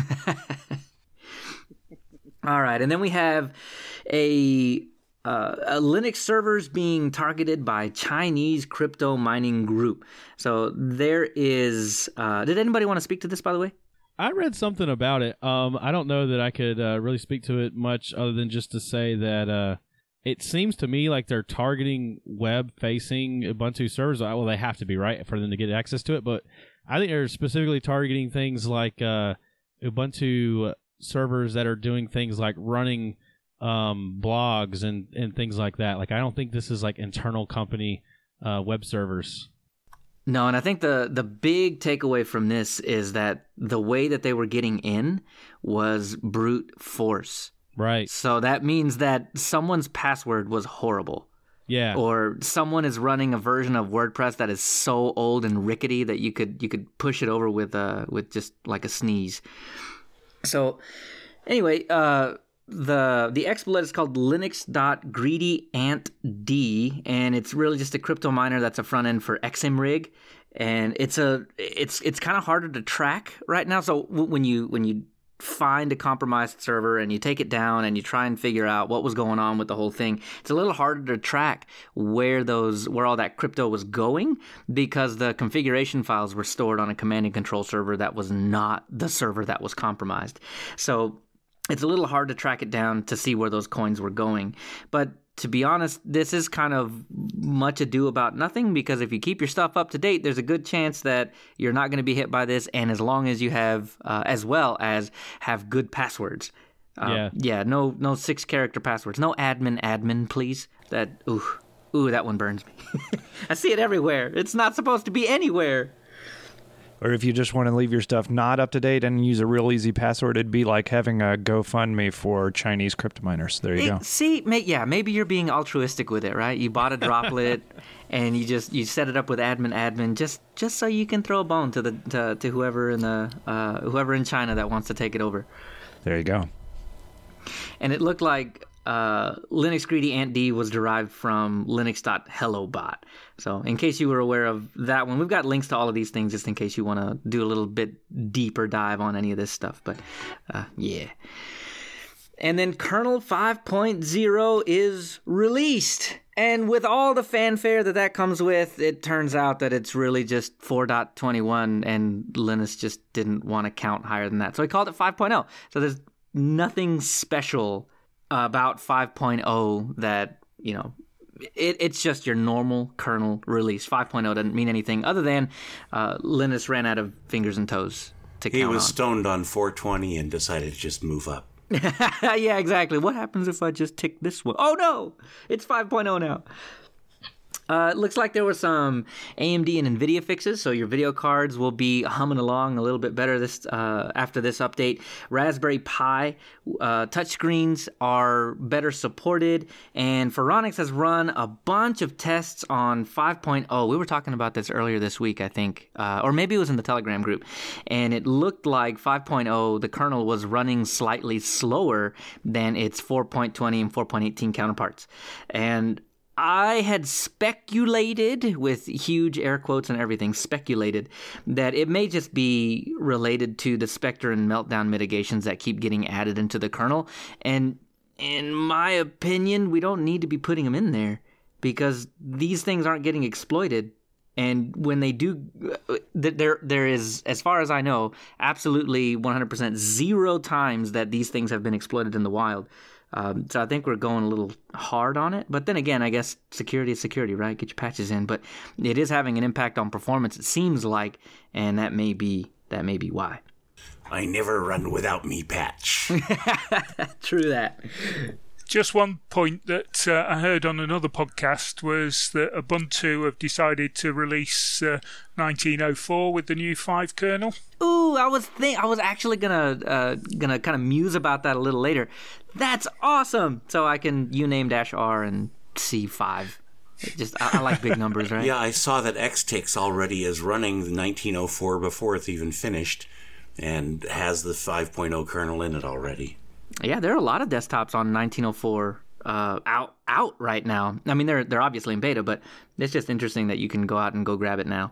All right, and then we have a, uh, a Linux servers being targeted by Chinese crypto mining group. So there is. Uh, did anybody want to speak to this, by the way? I read something about it. Um, I don't know that I could uh, really speak to it much, other than just to say that uh, it seems to me like they're targeting web-facing Ubuntu servers. Well, they have to be, right, for them to get access to it. But I think they're specifically targeting things like uh, Ubuntu servers that are doing things like running um, blogs and, and things like that. Like, I don't think this is like internal company uh, web servers. No, and I think the, the big takeaway from this is that the way that they were getting in was brute force. Right. So that means that someone's password was horrible. Yeah. Or someone is running a version of WordPress that is so old and rickety that you could you could push it over with uh with just like a sneeze. So anyway, uh The the exploit is called linux.greedyantd, and it's really just a crypto miner that's a front end for Xmrig, and it's a it's it's kind of harder to track right now. So w- when you when you find a compromised server and you take it down and you try and figure out what was going on with the whole thing, it's a little harder to track where those where all that crypto was going because the configuration files were stored on a command and control server that was not the server that was compromised. So it's a little hard to track it down to see where those coins were going. But to be honest, this is kind of much ado about nothing because if you keep your stuff up to date, there's a good chance that you're not going to be hit by this. And as long as you have, uh, as well as have good passwords. Uh, yeah. Yeah, no no six-character passwords. No admin admin, please. That, ooh, ooh, that one burns me. I see it everywhere. It's not supposed to be anywhere. Or if you just want to leave your stuff not up to date and use a real easy password, it'd be like having a GoFundMe for Chinese crypto miners. There you It, go. See, may, yeah, maybe you're being altruistic with it, right? You bought a droplet, and you just you set it up with admin admin just just so you can throw a bone to the to, to whoever in the uh, whoever in China that wants to take it over. There you go. And it looked like uh, Linux Greedy Ant D was derived from Linux.HelloBot. So in case you were aware of that one, we've got links to all of these things just in case you want to do a little bit deeper dive on any of this stuff. But uh, yeah. And then kernel five point oh is released. And with all the fanfare that that comes with, it turns out that it's really just four point twenty-one, and Linus just didn't want to count higher than that. So he called it five point oh. So there's nothing special about five point oh that, you know, it, it's just your normal kernel release. five point oh doesn't mean anything other than uh, Linus ran out of fingers and toes to count He was on. stoned on four twenty and decided to just move up. Yeah, exactly. What happens if I just tick this one? Oh, no! It's five point oh now. Uh, it looks like there were some A M D and NVIDIA fixes, so your video cards will be humming along a little bit better this uh, after this update. Raspberry Pi uh, touchscreens are better supported, and Phoronix has run a bunch of tests on five point oh. We were talking about this earlier this week, I think, uh, or maybe it was in the Telegram group, and it looked like five point oh, the kernel was running slightly slower than its four point twenty and four point eighteen counterparts. And I had speculated, with huge air quotes and everything, speculated that it may just be related to the Spectre and Meltdown mitigations that keep getting added into the kernel. And in my opinion, we don't need to be putting them in there because these things aren't getting exploited. And when they do, there there is, as far as I know, absolutely one hundred percent zero times that these things have been exploited in the wild. Um, so I think we're going a little hard on it. But then again, I guess security is security, right? Get your patches in. But it is having an impact on performance, it seems like, and that may be that may be why. I never run without me patch. True that. Just one point that uh, I heard on another podcast was that Ubuntu have decided to release uh, nineteen oh four with the new five kernel. Ooh, I was think I was actually gonna uh, gonna kind of muse about that a little later. That's awesome. So I can uname dash R and C five. It just I, I like big numbers, right? Yeah, I saw that Xtix already is running the nineteen oh four before it's even finished, and has the five point oh kernel in it already. Yeah, there are a lot of desktops on nineteen oh four uh, out out right now. I mean, they're they're obviously in beta, but it's just interesting that you can go out and go grab it now.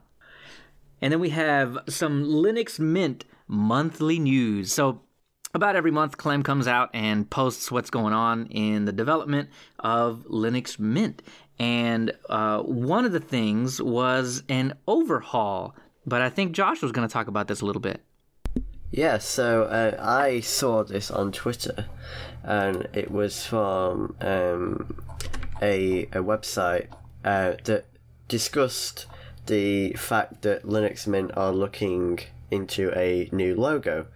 And then we have some Linux Mint monthly news. So about every month, Clem comes out and posts what's going on in the development of Linux Mint. And uh, one of the things was an overhaul. But I think Josh was going to talk about this a little bit. Yeah, so uh, I saw this on Twitter, and it was from um, a a website uh, that discussed the fact that Linux Mint are looking into a new logo.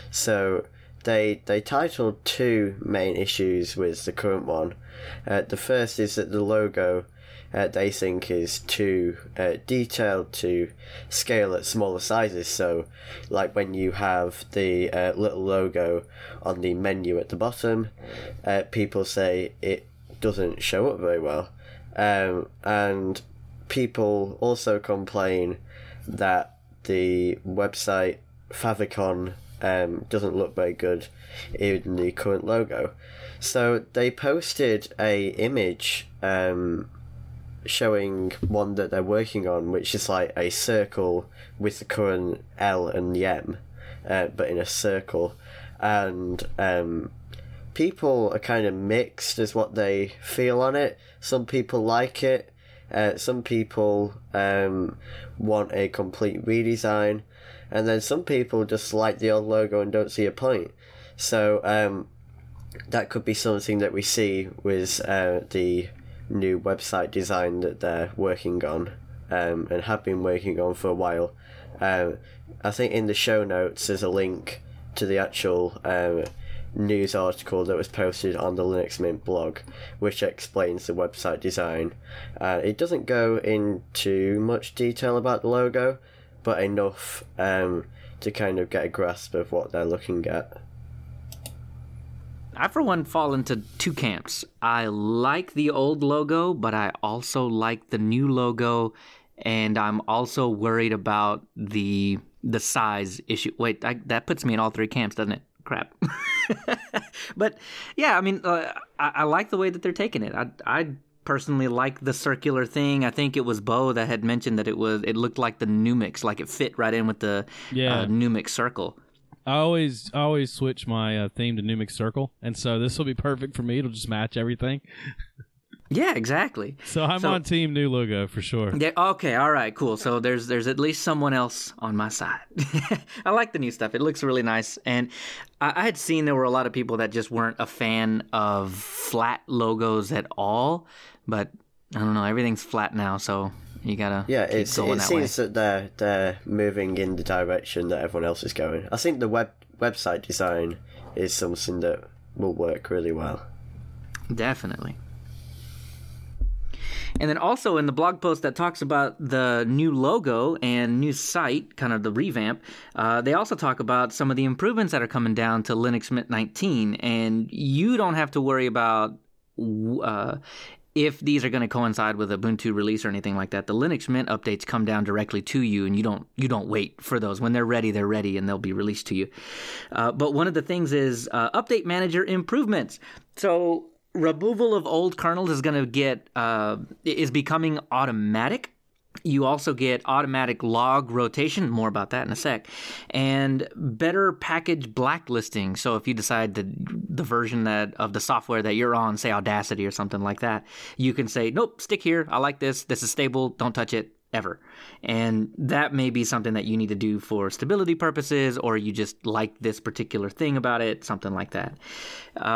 So they they titled two main issues with the current one. Uh, the first is that the logo Uh, they think is too uh, detailed to scale at smaller sizes. So, like when you have the uh, little logo on the menu at the bottom, uh, people say it doesn't show up very well. Um, and people also complain that the website Favicon um, doesn't look very good in the current logo. So they posted a image um, showing one that they're working on, which is like a circle with the current L and the M, uh, but in a circle. And um, people are kind of mixed as what they feel on it. Some people like it. Uh, some people um, want a complete redesign. And then some people just like the old logo and don't see a point. So um, that could be something that we see with uh, the new website design that they're working on um, and have been working on for a while. Um, I think in the show notes there's a link to the actual um, news article that was posted on the Linux Mint blog, which explains the website design. Uh, it doesn't go into much detail about the logo, but enough um, to kind of get a grasp of what they're looking at. I, for one, fall into two camps. I like the old logo, but I also like the new logo, and I'm also worried about the the size issue. Wait, I, that puts me in all three camps, doesn't it? Crap. But, yeah, I mean, uh, I, I like the way that they're taking it. I, I personally like the circular thing. I think it was Bo that had mentioned that it was it looked like the Numix, like it fit right in with the Yeah. uh, Numix circle. I always I always switch my uh, theme to Numix Circle, and so this will be perfect for me. It'll just match everything. Yeah, exactly. So I'm So- on team new logo for sure. Yeah, okay, all right, cool. So there's there's at least someone else on my side. I like the new stuff. It looks really nice. And I, I had seen there were a lot of people that just weren't a fan of flat logos at all. But I don't know, everything's flat now, so you gotta Yeah, keep it's, going it that way. seems that they're they're moving in the direction that everyone else is going. I think the web website design is something that will work really well. Definitely. And then also in the blog post that talks about the new logo and new site, kind of the revamp, uh, they also talk about some of the improvements that are coming down to Linux Mint nineteen. And you don't have to worry about uh, if these are going to coincide with Ubuntu release or anything like that. The Linux Mint updates come down directly to you, and you don't you don't wait for those. When they're ready, they're ready, and they'll be released to you. Uh, but one of the things is uh, Update Manager improvements. So removal of old kernels is going to get uh, is becoming automatic. You also get automatic log rotation, more about that in a sec, and better package blacklisting. So if you decide that the version that of the software that you're on, say Audacity or something like that, you can say, nope, stick here. I like this. This is stable. Don't touch it ever. And that may be something that you need to do for stability purposes, or you just like this particular thing about it, something like that. Um,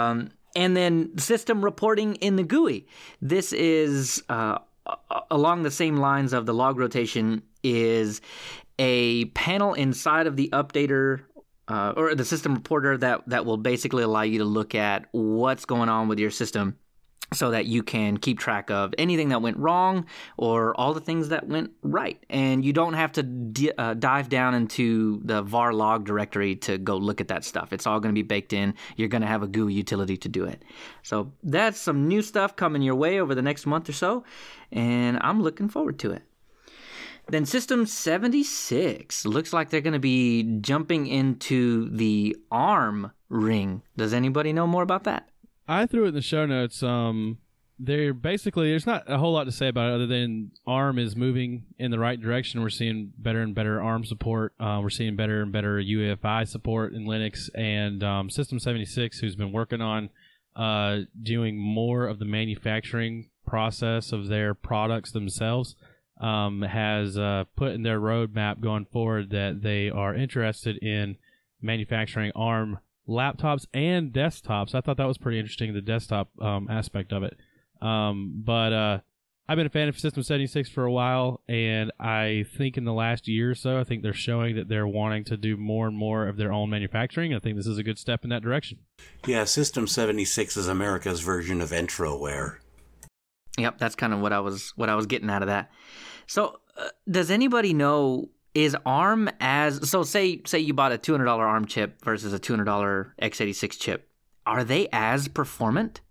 And then system reporting in the G U I. This is uh, along the same lines of the log rotation, is a panel inside of the updater uh, or the system reporter that, that will basically allow you to look at what's going on with your system so that you can keep track of anything that went wrong or all the things that went right. And you don't have to d- uh, dive down into the var log directory to go look at that stuff. It's all going to be baked in. You're going to have a G U I utility to do it. So that's some new stuff coming your way over the next month or so, and I'm looking forward to it. Then System seventy-six looks like they're going to be jumping into the ARM ring. Does anybody know more about that? I threw it in the show notes. Um, they're basically, there's not a whole lot to say about it other than ARM is moving in the right direction. We're seeing better and better ARM support. Uh, we're seeing better and better U E F I support in Linux. And um, System seventy-six, who's been working on uh, doing more of the manufacturing process of their products themselves, um, has uh, put in their roadmap going forward that they are interested in manufacturing ARM laptops and desktops. I thought that was pretty interesting, the desktop um, aspect of it. Um, but uh, I've been a fan of System seventy-six for a while, and I think in the last year or so, I think they're showing that they're wanting to do more and more of their own manufacturing. I think this is a good step in that direction. Yeah, System seventy-six is America's version of Entroware. Yep, that's kind of what I was what I was getting out of that. So, uh, does anybody know, is ARM as so? Say say you bought a two hundred dollars ARM chip versus a two hundred dollars x eighty-six chip. Are they as performant?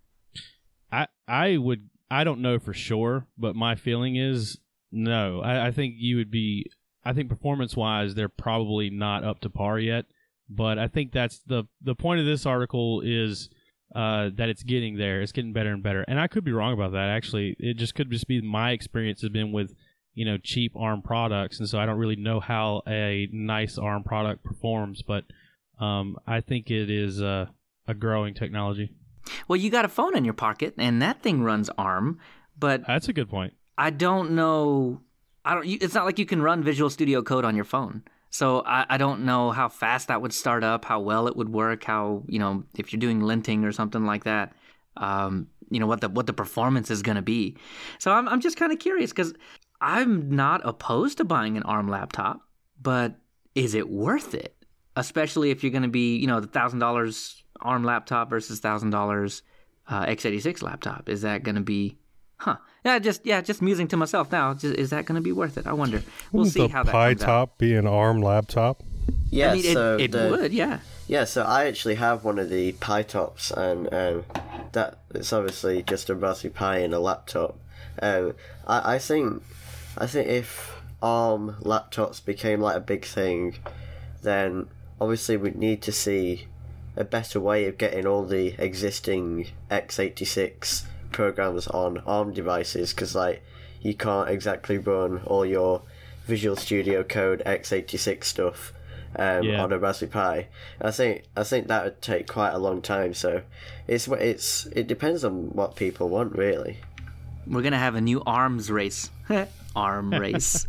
I I would I don't know for sure, but my feeling is no. I, I think you would be. I think performance wise, they're probably not up to par yet. But I think that's the the point of this article is uh, that it's getting there. It's getting better and better. And I could be wrong about that. Actually, it just could just be my experience has been with, you know, cheap ARM products, and so I don't really know how a nice ARM product performs, but um, I think it is uh, a growing technology. Well, you got a phone in your pocket, and that thing runs ARM, but that's a good point. I don't know. I don't. It's not like you can run Visual Studio Code on your phone, so I, I don't know how fast that would start up, how well it would work, how, you know, if you're doing linting or something like that, um, you know, what the what the performance is going to be. So I'm I'm just kind of curious because I'm not opposed to buying an ARM laptop, but is it worth it? Especially if you're going to be, you know, the one thousand dollars ARM laptop versus one thousand dollars uh, x eighty-six laptop. Is that going to be, huh? Yeah, just yeah, just musing to myself now. Just, is that going to be worth it? I wonder. We'll Wouldn't see the how that Pi comes Top out. be an ARM laptop? Yeah, I mean, so it, it the, would, yeah. Yeah, so I actually have one of the Pi Tops, and um, that it's obviously just a Raspberry Pi in a laptop. Um, I, I think, I think if ARM laptops became like a big thing, then obviously we'd need to see a better way of getting all the existing x eighty-six programs on ARM devices, because like you can't exactly run all your Visual Studio Code x eighty-six stuff um, Yeah. on a Raspberry Pi. I think I think that would take quite a long time. So it's it's it depends on what people want, really. We're going to have a new ARMS race. ARM race.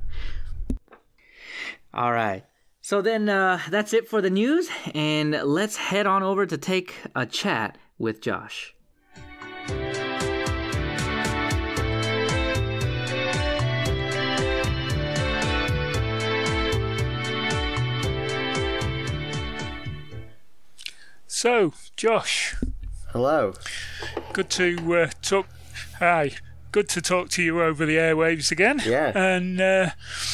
All right. So then uh, that's it for the news, and let's head on over to take a chat with Josh. So, Josh, Hello. good to uh, talk. Hi, good to talk to you over the airwaves again. Yeah. And uh,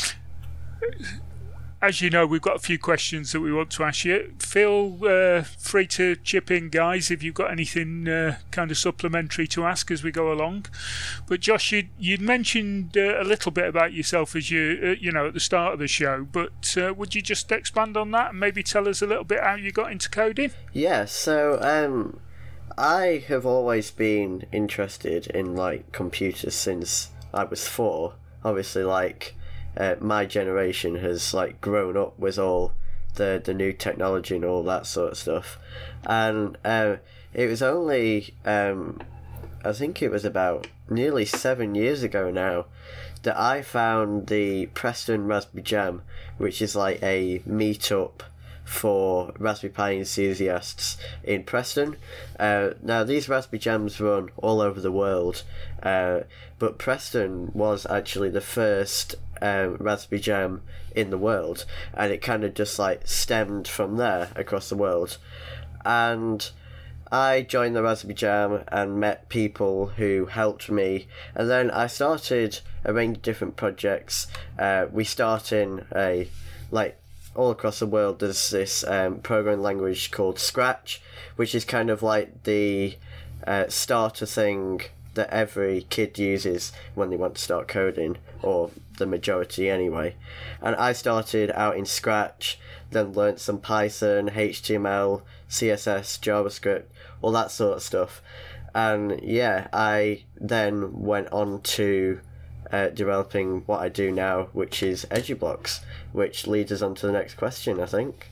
as you know, we've got a few questions that we want to ask you. Feel uh, free to chip in, guys, if you've got anything uh, kind of supplementary to ask as we go along. But Josh, you'd, you'd mentioned uh, a little bit about yourself as you, uh, you know, at the start of the show. But uh, would you just expand on that and maybe tell us a little bit how you got into coding? Yeah, so um, I have always been interested in like computers since I was four. Obviously, like uh, my generation has like grown up with all the the new technology and all that sort of stuff, and uh, it was only um, I think it was about nearly seven years ago now that I found the Preston Raspberry Jam, which is like a meetup for Raspberry Pi enthusiasts in Preston. Uh, now, these Raspberry Jams run all over the world, uh, but Preston was actually the first um, Raspberry Jam in the world, and it kind of just like stemmed from there across the world. And I joined the Raspberry Jam and met people who helped me, and then I started a range of different projects. Uh, we start in a, like, all across the world there's this um, programming language called Scratch, which is kind of like the uh, starter thing that every kid uses when they want to start coding, or the majority anyway. And I started out in Scratch, then learnt some Python, H T M L, C S S, JavaScript, all that sort of stuff. And yeah, I then went on to uh, developing what I do now, which is EduBlocks, which leads us on to the next question, I think.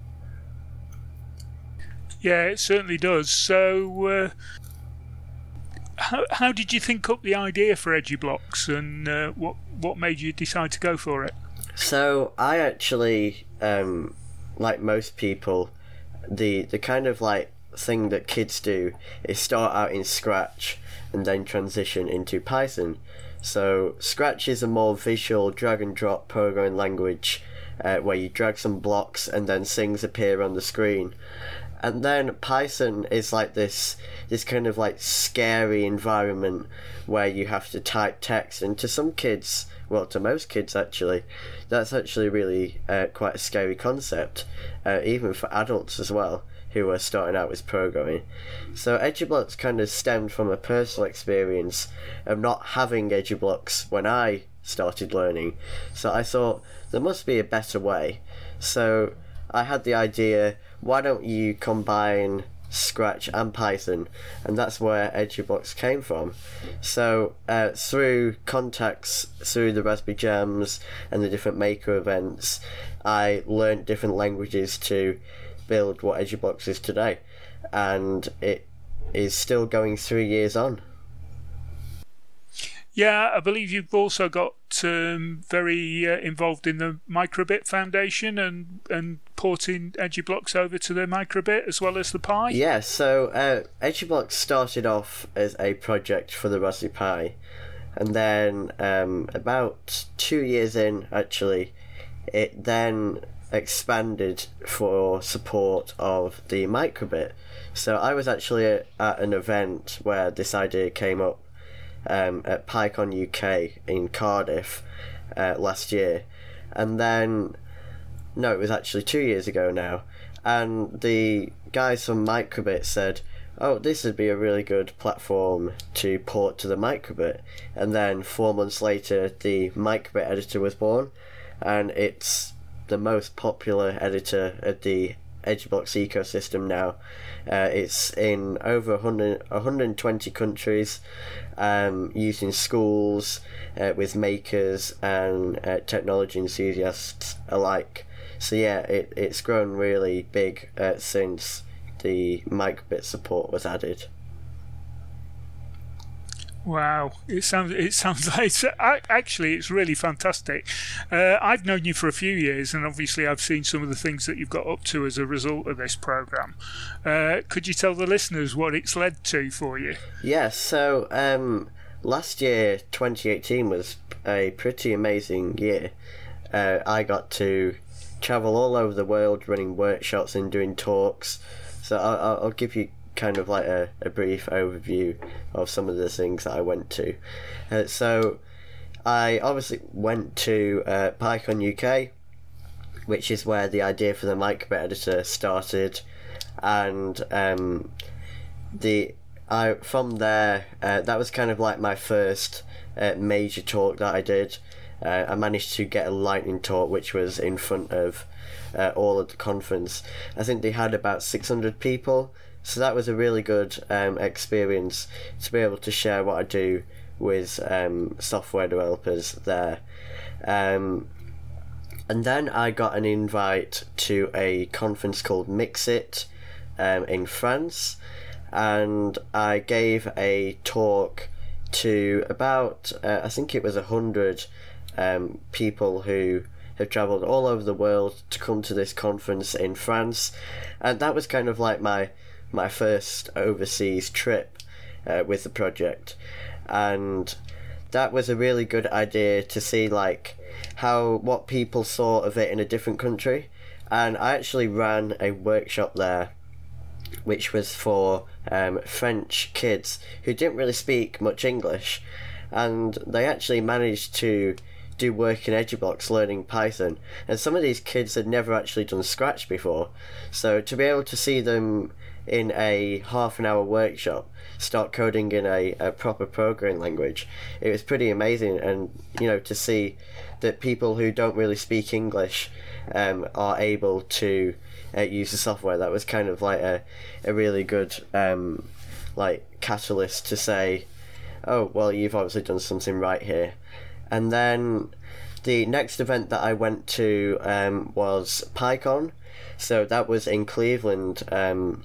Yeah, it certainly does. So, uh, how how did you think up the idea for EduBlocks, and uh, what what made you decide to go for it? So I actually, um, like most people, the the kind of like thing that kids do is start out in Scratch and then transition into Python. So Scratch is a more visual drag and drop programming language uh, where you drag some blocks and then things appear on the screen. And then Python is like this this kind of like scary environment where you have to type text, and to some kids, well, to most kids actually, that's actually really uh, quite a scary concept, uh, even for adults as well, who are starting out with programming. So EduBlocks kind of stemmed from a personal experience of not having EduBlocks when I started learning. So I thought there must be a better way. So I had the idea, why don't you combine Scratch and Python? And that's where EduBlocks came from. So uh, through contacts, through the Raspberry Jams and the different maker events, I learned different languages to build what EduBlocks is today, and it is still going three years on. Yeah, I believe you've also got um, very uh, involved in the Microbit Foundation and, and porting EduBlocks over to the Microbit as well as the Pi. Yeah, so uh, EduBlocks started off as a project for the Raspberry Pi, and then um, about two years in, actually, it then expanded for support of the Microbit. So I was actually at, at an event where this idea came up um, at PyCon U K in Cardiff uh, last year, and then no, it was actually two years ago now, and the guys from Microbit said, oh, this would be a really good platform to port to the Microbit. And then four months later the Microbit editor was born, and it's the most popular editor at the EduBlocks ecosystem now. Uh, it's in over one hundred, one hundred twenty countries, um, used in schools, uh, with makers and uh, technology enthusiasts alike. So yeah, it, it's grown really big uh, since the Microbit support was added. Wow, it sounds it sounds like it's, actually it's really fantastic. Uh, I've known you for a few years, and obviously I've seen some of the things that you've got up to as a result of this program. Uh, could you tell the listeners what it's led to for you? Yes, so um, last year, twenty eighteen, was a pretty amazing year. Uh, I got to travel all over the world running workshops and doing talks. So I'll, I'll give you kind of like a, a brief overview of some of the things that I went to. Uh, so I obviously went to uh, PyCon U K, which is where the idea for the Microbit editor started, and um, the I from there uh, that was kind of like my first uh, major talk that I did. Uh, I managed to get a lightning talk, which was in front of uh, all of the conference. I think they had about six hundred people. So that was a really good um, experience to be able to share what I do with um, software developers there. Um, and then I got an invite to a conference called Mixit um, in France, and I gave a talk to about, uh, I think it was a hundred um, people who have travelled all over the world to come to this conference in France, and that was kind of like my my first overseas trip uh, with the project, and that was a really good idea to see like how what people saw of it in a different country. And I actually ran a workshop there which was for um, French kids who didn't really speak much English, and they actually managed to do work in Edublox learning Python, and some of these kids had never actually done Scratch before, so to be able to see them in a half an hour workshop start coding in a, a proper programming language, it was pretty amazing. And you know, to see that people who don't really speak English um, are able to uh, use the software, that was kind of like a, a really good um, like catalyst to say, oh well, you've obviously done something right here. And then the next event that I went to um, was PyCon, so that was in Cleveland. Um,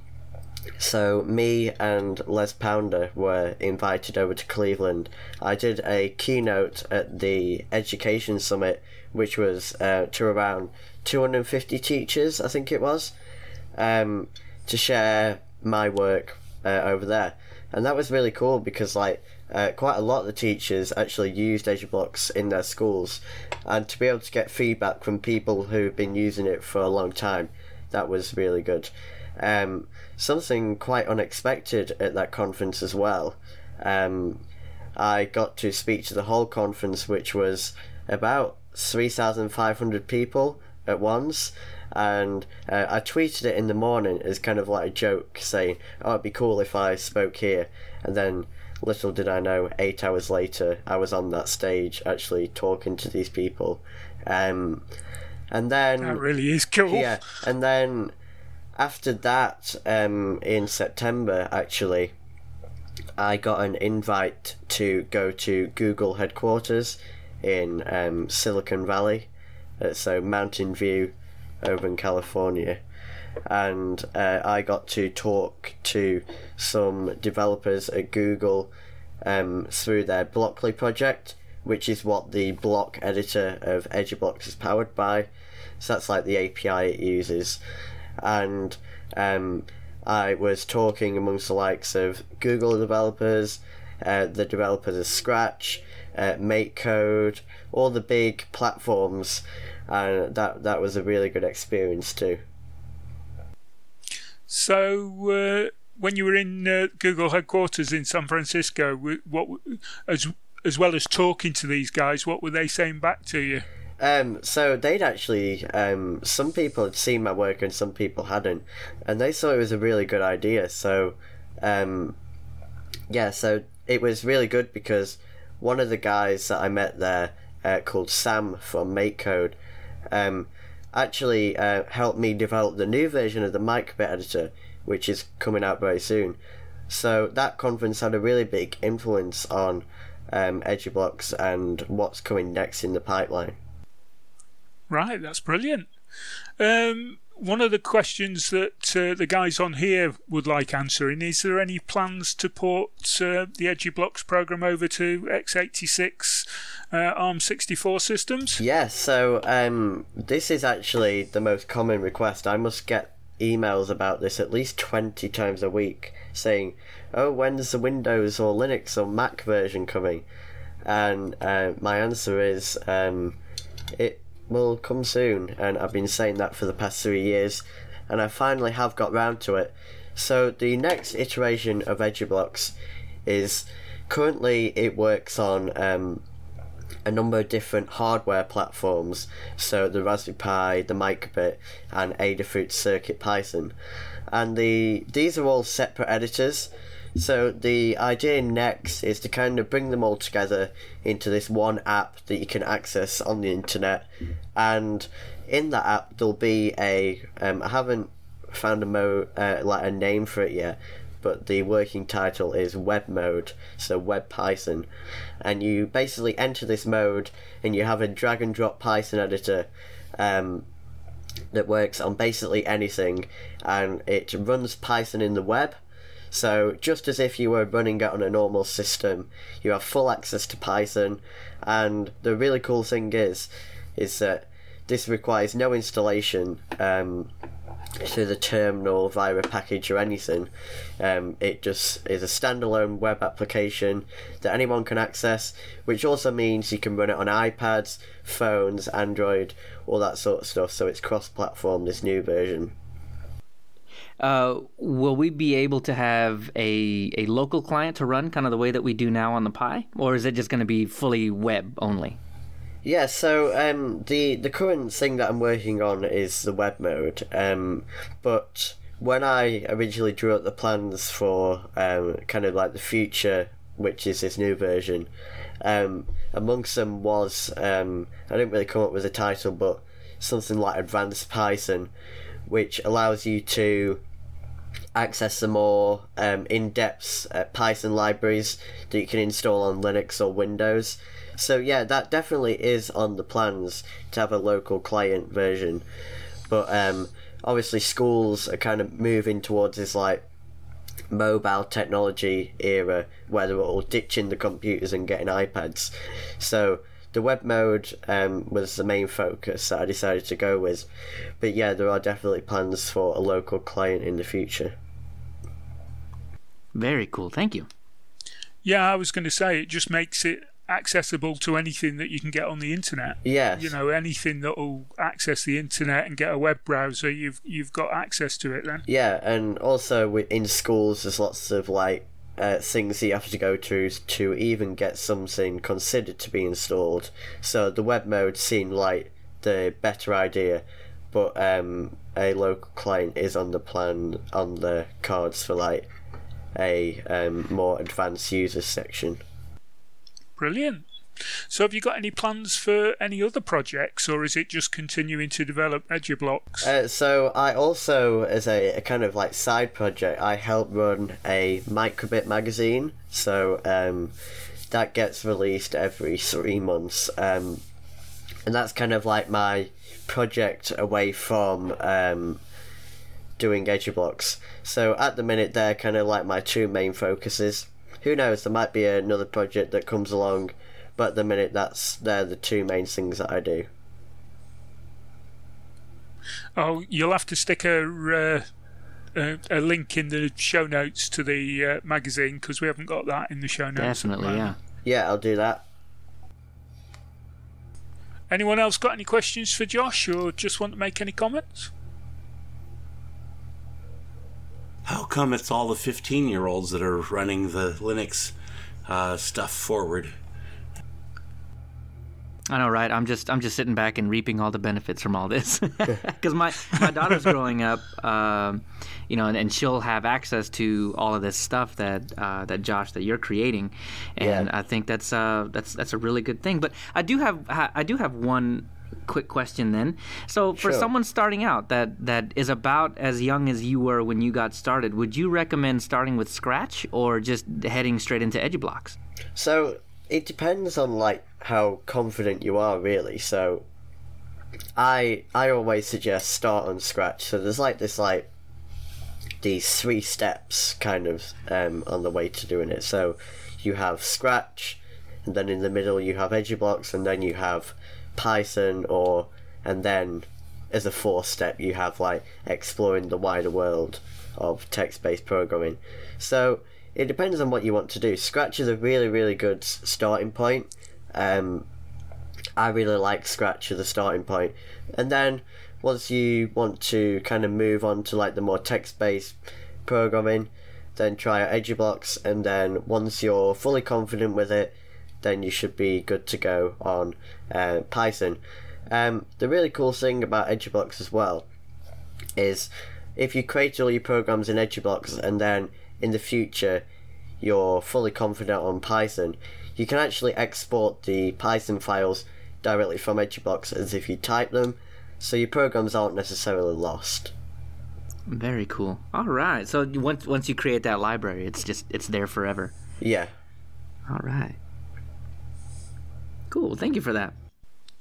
so me and Les Pounder were invited over to Cleveland. I did a keynote at the Education Summit, which was uh, to around two hundred fifty teachers, I think it was, um, to share my work uh, over there. And that was really cool because like uh, quite a lot of the teachers actually used Edublox in their schools, and to be able to get feedback from people who've been using it for a long time, that was really good. Um, something quite unexpected at that conference as well. Um, I got to speak to the whole conference, which was about three thousand five hundred people at once, and uh, I tweeted it in the morning as kind of like a joke, saying, oh, it'd be cool if I spoke here, and then little did I know, eight hours later I was on that stage actually talking to these people. Um, and then that really is cool. Yeah, and then after that, um, in September actually, I got an invite to go to Google headquarters in um, Silicon Valley, uh, so Mountain View over in California, and uh, I got to talk to some developers at Google um, through their Blockly project, which is what the block editor of Edublox is powered by. So that's like the A P I it uses. And um, I was talking amongst the likes of Google developers, uh, the developers of Scratch, uh, MakeCode, all the big platforms, and that that was a really good experience too. So, uh, when you were in uh, Google headquarters in San Francisco, what as as well as talking to these guys, what were they saying back to you? Um, so they'd actually, um, some people had seen my work and some people hadn't, and they thought it was a really good idea. So, um, yeah, so it was really good because one of the guys that I met there, uh, called Sam from MakeCode, um, actually uh, helped me develop the new version of the Microbit editor, which is coming out very soon. So that conference had a really big influence on um, Edublox and what's coming next in the pipeline. Right, that's brilliant. Um, one of the questions that uh, the guys on here would like answering, is there any plans to port uh, the Edublox program over to x eighty-six uh, ARM sixty-four systems? Yes, so um, this is actually the most common request. I must get emails about this at least twenty times a week saying, oh, when's the Windows or Linux or Mac version coming? And uh, my answer is um, it will come soon, and I've been saying that for the past three years, and I finally have got round to it. So the next iteration of Edublox is, currently it works on um, a number of different hardware platforms, so the Raspberry Pi, the Microbit, and Adafruit CircuitPython, and the these are all separate editors. So the idea next is to kind of bring them all together into this one app that you can access on the internet, and in that app there'll be a um, I haven't found a mo uh, like a name for it yet, but the working title is Web Mode, so Web Python, and you basically enter this mode and you have a drag and drop Python editor um, that works on basically anything, and it runs Python in the web. So just as if you were running it on a normal system, you have full access to Python, and the really cool thing is, is that this requires no installation um, to the terminal via a package or anything. Um, it just is a standalone web application that anyone can access, which also means you can run it on iPads, phones, Android, all that sort of stuff. So it's cross-platform, this new version. Uh, will we be able to have a, a local client to run kind of the way that we do now on the Pi? Or is it just going to be fully web only? Yeah, so um, the the current thing that I'm working on is the web mode. Um, but when I originally drew up the plans for um, kind of like the future, which is this new version, um, amongst them was, um, I didn't really come up with a title, but something like Advanced Python, which allows you to access the more um, in-depth uh, Python libraries that you can install on Linux or Windows. So yeah, that definitely is on the plans to have a local client version. But um, obviously schools are kind of moving towards this like mobile technology era where they're all ditching the computers and getting iPads. So the web mode um, was the main focus that I decided to go with. But yeah, there are definitely plans for a local client in the future. Very cool. Thank you. Yeah, I was going to say, it just makes it accessible to anything that you can get on the internet. Yes. You know, anything that will access the internet and get a web browser, you've you've got access to it then. Yeah, and also wi- in schools there's lots of like uh, things that you have to go through to even get something considered to be installed. So the web mode seemed like the better idea, but um, a local client is on the plan, on the cards for like a um, more advanced user section. Brilliant. So have you got any plans for any other projects, or is it just continuing to develop EduBlocks? Uh, so I also, as a, a kind of like side project, I help run a microbit magazine. So um, that gets released every three months. Um, and that's kind of like my project away from um, doing EduBlocks. So at the minute, they're kind of like my two main focuses. Who knows, there might be another project that comes along, but at the minute that's they're the two main things that I do. Oh, you'll have to stick a uh, a, a link in the show notes to the uh, magazine, because we haven't got that in the show notes. Definitely, yeah. Yeah, I'll do that. Anyone else got any questions for Josh, or just want to make any comments? How come it's all the fifteen-year-olds that are running the Linux uh, stuff forward? I know, right? I'm just I'm just sitting back and reaping all the benefits from all this, because my my daughter's growing up, um, you know, and, and she'll have access to all of this stuff that uh, that Josh that you're creating, and Yeah. I think that's uh that's that's a really good thing. But I do have I do have one quick question then. So for Sure. someone starting out that that is about as young as you were when you got started, would you recommend starting with Scratch or just heading straight into EduBlocks? So it depends on like how confident you are, really. So I I always suggest start on Scratch. So there's like this like these three steps kind of um, on the way to doing it. So you have Scratch, and then in the middle you have EduBlocks, and then you have Python, or and then as a fourth step you have like exploring the wider world of text-based programming. So it depends on what you want to do. Scratch is a really really good s- starting point. um, I really like Scratch as a starting point, and then once you want to kind of move on to like the more text-based programming, then try out EduBlocks, and then once you're fully confident with it, then you should be good to go on uh, Python. Um, the really cool thing about EduBlocks as well is if you create all your programs in EduBlocks and then in the future you're fully confident on Python, you can actually export the Python files directly from EduBlocks as if you type them, so your programs aren't necessarily lost. Very cool. All right. So you- once once you create that library, it's just it's there forever. Yeah. All right. Cool. Thank you for that.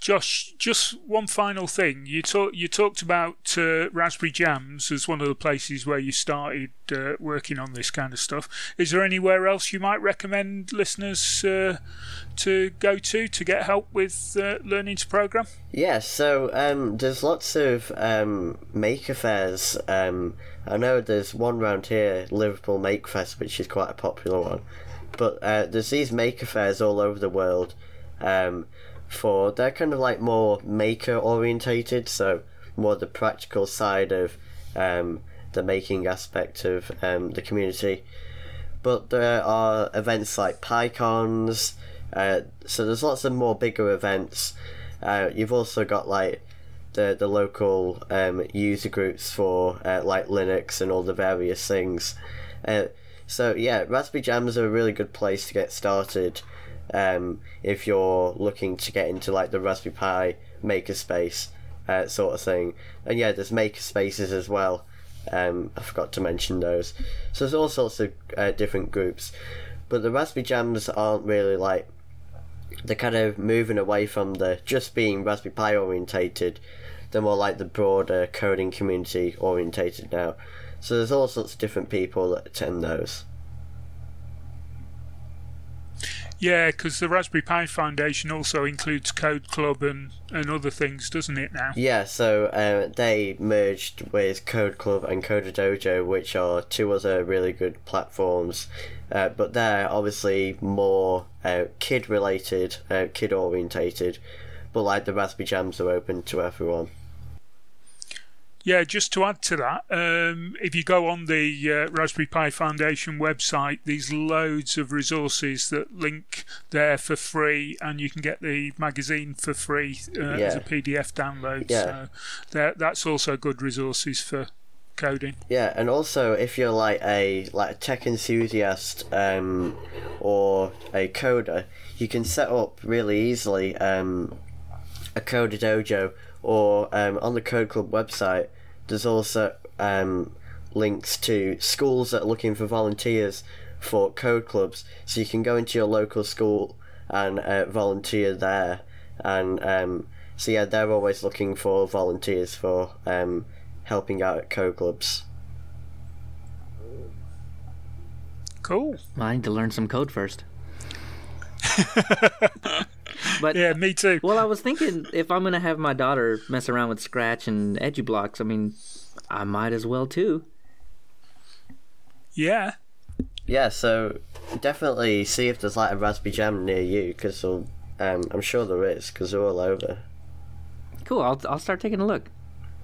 Josh, just one final thing. You talk, you talked about uh, Raspberry Jams as one of the places where you started uh, working on this kind of stuff. Is there anywhere else you might recommend listeners uh, to go to to get help with uh, learning to program? Yeah, so um, there's lots of um, maker fairs. Um, I know there's one round here, Liverpool Make Fest, which is quite a popular one. But uh, there's these maker fairs all over the world. Um, for they're kind of like more maker orientated, so more the practical side of um, the making aspect of um, the community. But there are events like PyCons, uh, so there's lots of more bigger events. Uh, you've also got like the the local um, user groups for uh, like Linux and all the various things. Uh, so yeah, Raspberry Jams are a really good place to get started. Um, if you're looking to get into like the Raspberry Pi makerspace uh, sort of thing. And yeah, there's makerspaces as well. Um, I forgot to mention those. So there's all sorts of uh, different groups. But the Raspberry Jams aren't really like... They're kind of moving away from the just being Raspberry Pi orientated. They're more like the broader coding community orientated now. So there's all sorts of different people that attend those. Yeah, because the Raspberry Pi Foundation also includes Code Club and, and other things, doesn't it now? Yeah, so uh, they merged with Code Club and Coder Dojo, which are two other really good platforms. Uh, but they're obviously more uh, kid-related, uh, kid-orientated. But like the Raspberry Jams are open to everyone. Yeah, just to add to that, um, if you go on the uh, Raspberry Pi Foundation website, there's loads of resources that link there for free, and you can get the magazine for free uh, yeah. as a P D F download. Yeah. So that, that's also good resources for coding. Yeah, and also if you're like a like a tech enthusiast um, or a coder, you can set up really easily um, a Coder Dojo. Or um, on the Code Club website, there's also um, links to schools that are looking for volunteers for code clubs. So you can go into your local school and uh, volunteer there. And um, so yeah, they're always looking for volunteers for um, helping out at code clubs. Cool. Well, I need to learn some code first. But yeah, me too. Well, I was thinking if I'm going to have my daughter mess around with Scratch and EduBlocks, I mean, I might as well too. Yeah. Yeah, so definitely see if there's like a Raspberry Jam near you, because um, I'm sure there is, because they're all over. Cool, I'll, I'll start taking a look.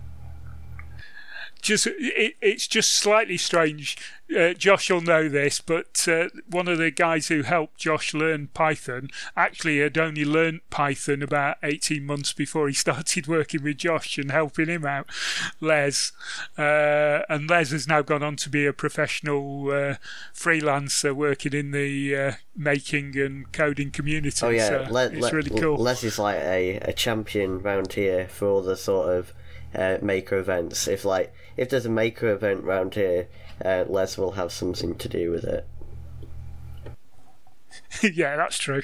Just it, it's just slightly strange. Uh, Josh will know this, but uh, one of the guys who helped Josh learn Python actually had only learnt Python about eighteen months before he started working with Josh and helping him out, Les. Uh, and Les has now gone on to be a professional uh, freelancer working in the uh, making and coding community. Oh yeah, so Le- it's Le- really cool. Les is like a, a champion round here for all the sort of uh, maker events. If like if there's a maker event round here, uh, Les will have something to do with it. Yeah, that's true.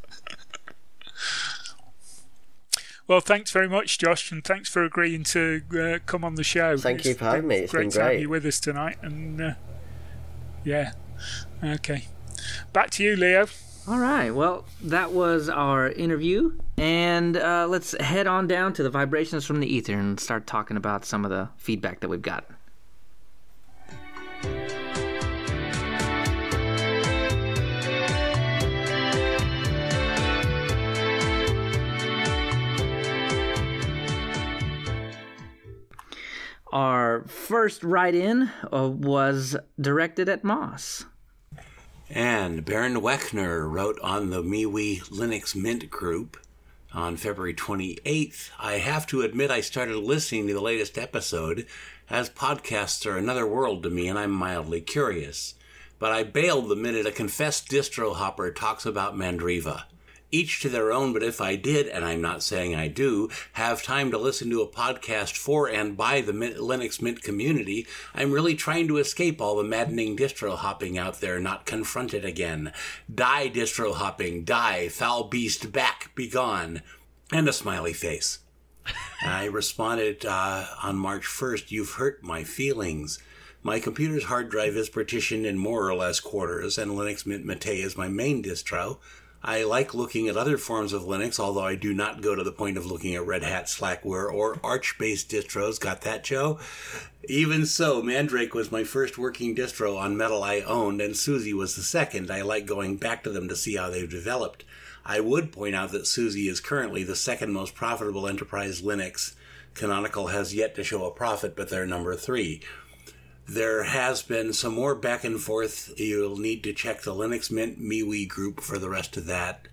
Well, thanks very much, Josh, and thanks for agreeing to uh, come on the show. Thank it's you for having me. It's great been to great. have you with us tonight. And uh, yeah, okay. Back to you, Leo. All right, well, that was our interview, and uh, let's head on down to the vibrations from the ether and start talking about some of the feedback that we've got. Our first write-in uh, was directed at Moss. And Baron Wechner wrote on the MeWe Linux Mint group on February twenty-eighth, I have to admit I started listening to the latest episode, as podcasts are another world to me and I'm mildly curious. But I bailed the minute a confessed distro hopper talks about Mandriva. Each to their own, but if I did, and I'm not saying I do, have time to listen to a podcast for and by the Linux Mint community, I'm really trying to escape all the maddening distro hopping out there, not confronted again. Die distro hopping, die, foul beast, back, be gone. and a smiley face. I responded uh, on March first, "You've hurt my feelings. My computer's hard drive is partitioned in more or less quarters, and Linux Mint Mate is my main distro. I like looking at other forms of Linux, although I do not go to the point of looking at Red Hat, Slackware, or Arch-based distros. Got that, Joe? Even so, Mandrake was my first working distro on Metal I owned, and SUSE was the second. I like going back to them to see how they've developed. I would point out that SUSE is currently the second most profitable enterprise Linux. Canonical has yet to show a profit, but they're number three. There has been some more back and forth. You'll need to check the Linux Mint MeWe group for the rest of that,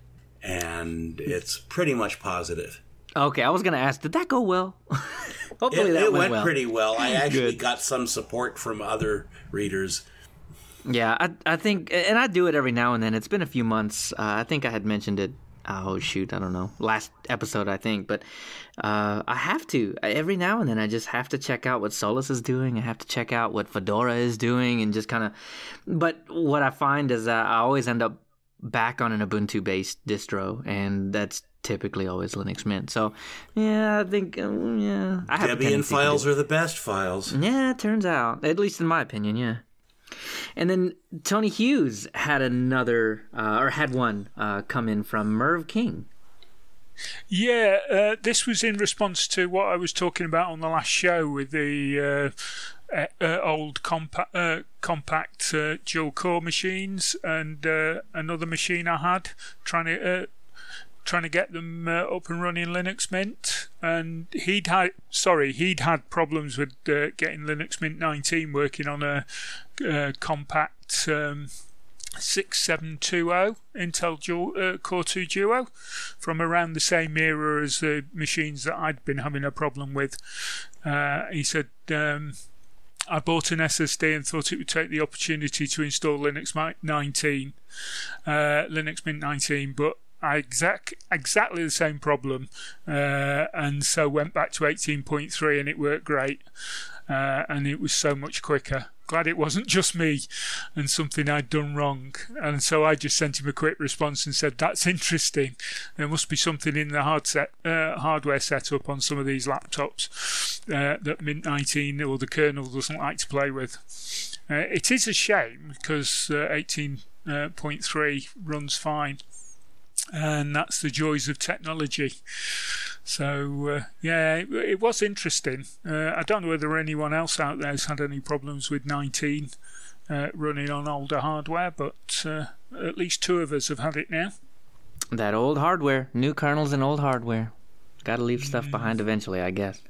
and it's pretty much positive." Okay, I was going to ask, did that go well? Hopefully it, that it went, went well. pretty well. I actually got some support from other readers. Yeah, I I think, and I do it every now and then. It's been a few months. Uh, I think I had mentioned it. Oh, shoot, I don't know. Last episode, I think. But uh, I have to. Every now and then, I just have to check out what Solus is doing. I have to check out what Fedora is doing and just kind of... But what I find is that I always end up back on an Ubuntu-based distro, and that's typically always Linux Mint. So, yeah, I think, um, yeah. I have Debian files are the best files. Yeah, it turns out. At least in my opinion, yeah. And then Tony Hughes had another, uh, or had one uh, come in from Merv King. Yeah, uh, this was in response to what I was talking about on the last show with the uh, uh, old compa- uh, compact uh, dual core machines and uh, another machine I had trying to uh, trying to get them uh, up and running Linux Mint, and he'd had sorry he'd had problems with uh, getting Linux Mint nineteen working on a uh, compact um, six seven two zero Intel Dual, uh, Core two Duo from around the same era as the machines that I'd been having a problem with. Uh, he said, um, I bought an S S D and thought it would take the opportunity to install Linux nineteen, uh, Linux Mint nineteen, but I exact exactly the same problem, uh, and so went back to eighteen point three and it worked great, uh, and it was so much quicker. Glad it wasn't just me and something I'd done wrong. And so I just sent him a quick response and said, that's interesting. There must be something in the hard set, uh, hardware setup on some of these laptops uh, that Mint nineteen or the kernel doesn't like to play with. Uh, it is a shame because uh, eighteen point three runs fine. And that's the joys of technology. So, uh, yeah, it, it was interesting. Uh, I don't know whether anyone else out there has had any problems with nineteen uh, running on older hardware, but uh, at least two of us have had it now. That old hardware. New kernels and old hardware. Got to leave stuff behind eventually, I guess.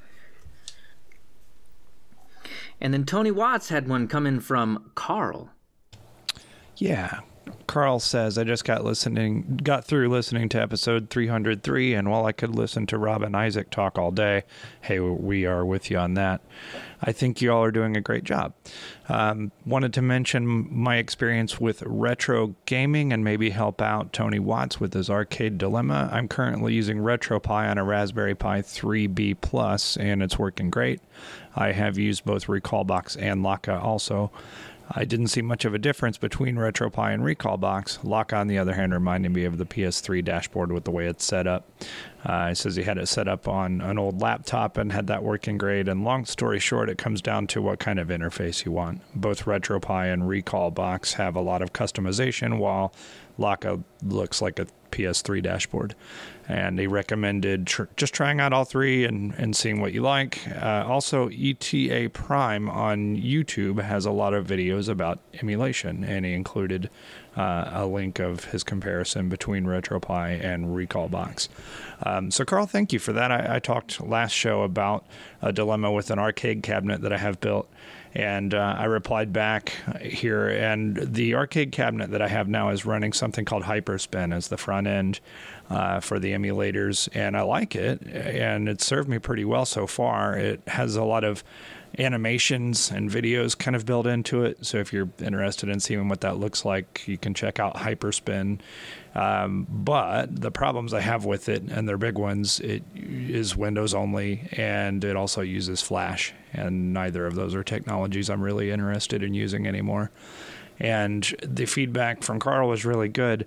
And then Tony Watts had one come in from Carl. Yeah. Carl says, I just got listening, got through listening to episode three hundred three, and while I could listen to Rob and Isaac talk all day, hey, we are with you on that. I think you all are doing a great job. Um, wanted to mention my experience with retro gaming and maybe help out Tony Watts with his arcade dilemma. I'm currently using RetroPie on a Raspberry Pi three B Plus, and it's working great. I have used both Recalbox and Laka also. I didn't see much of a difference between RetroPie and Recalbox. Laka, on the other hand, reminded me of the P S three dashboard with the way it's set up. Uh, he says he had it set up on an old laptop and had that working great. And long story short, it comes down to what kind of interface you want. Both RetroPie and Recalbox have a lot of customization, while Laka looks like a P S three dashboard. And he recommended tr- just trying out all three and, and seeing what you like. Uh, also, E T A Prime on YouTube has a lot of videos about emulation, and he included uh, a link of his comparison between RetroPie and Recalbox. Um, so, Carl, thank you for that. I, I talked last show about a dilemma with an arcade cabinet that I have built. And uh, I replied back here, and the arcade cabinet that I have now is running something called Hyperspin as the front end uh, for the emulators, and I like it, and it's served me pretty well so far. It has a lot of animations and videos kind of built into it, so if you're interested in seeing what that looks like, you can check out Hyperspin. Um, but the problems I have with it, and they're big ones, it is Windows only, and it also uses Flash, and neither of those are technologies I'm really interested in using anymore. And the feedback from Carl was really good.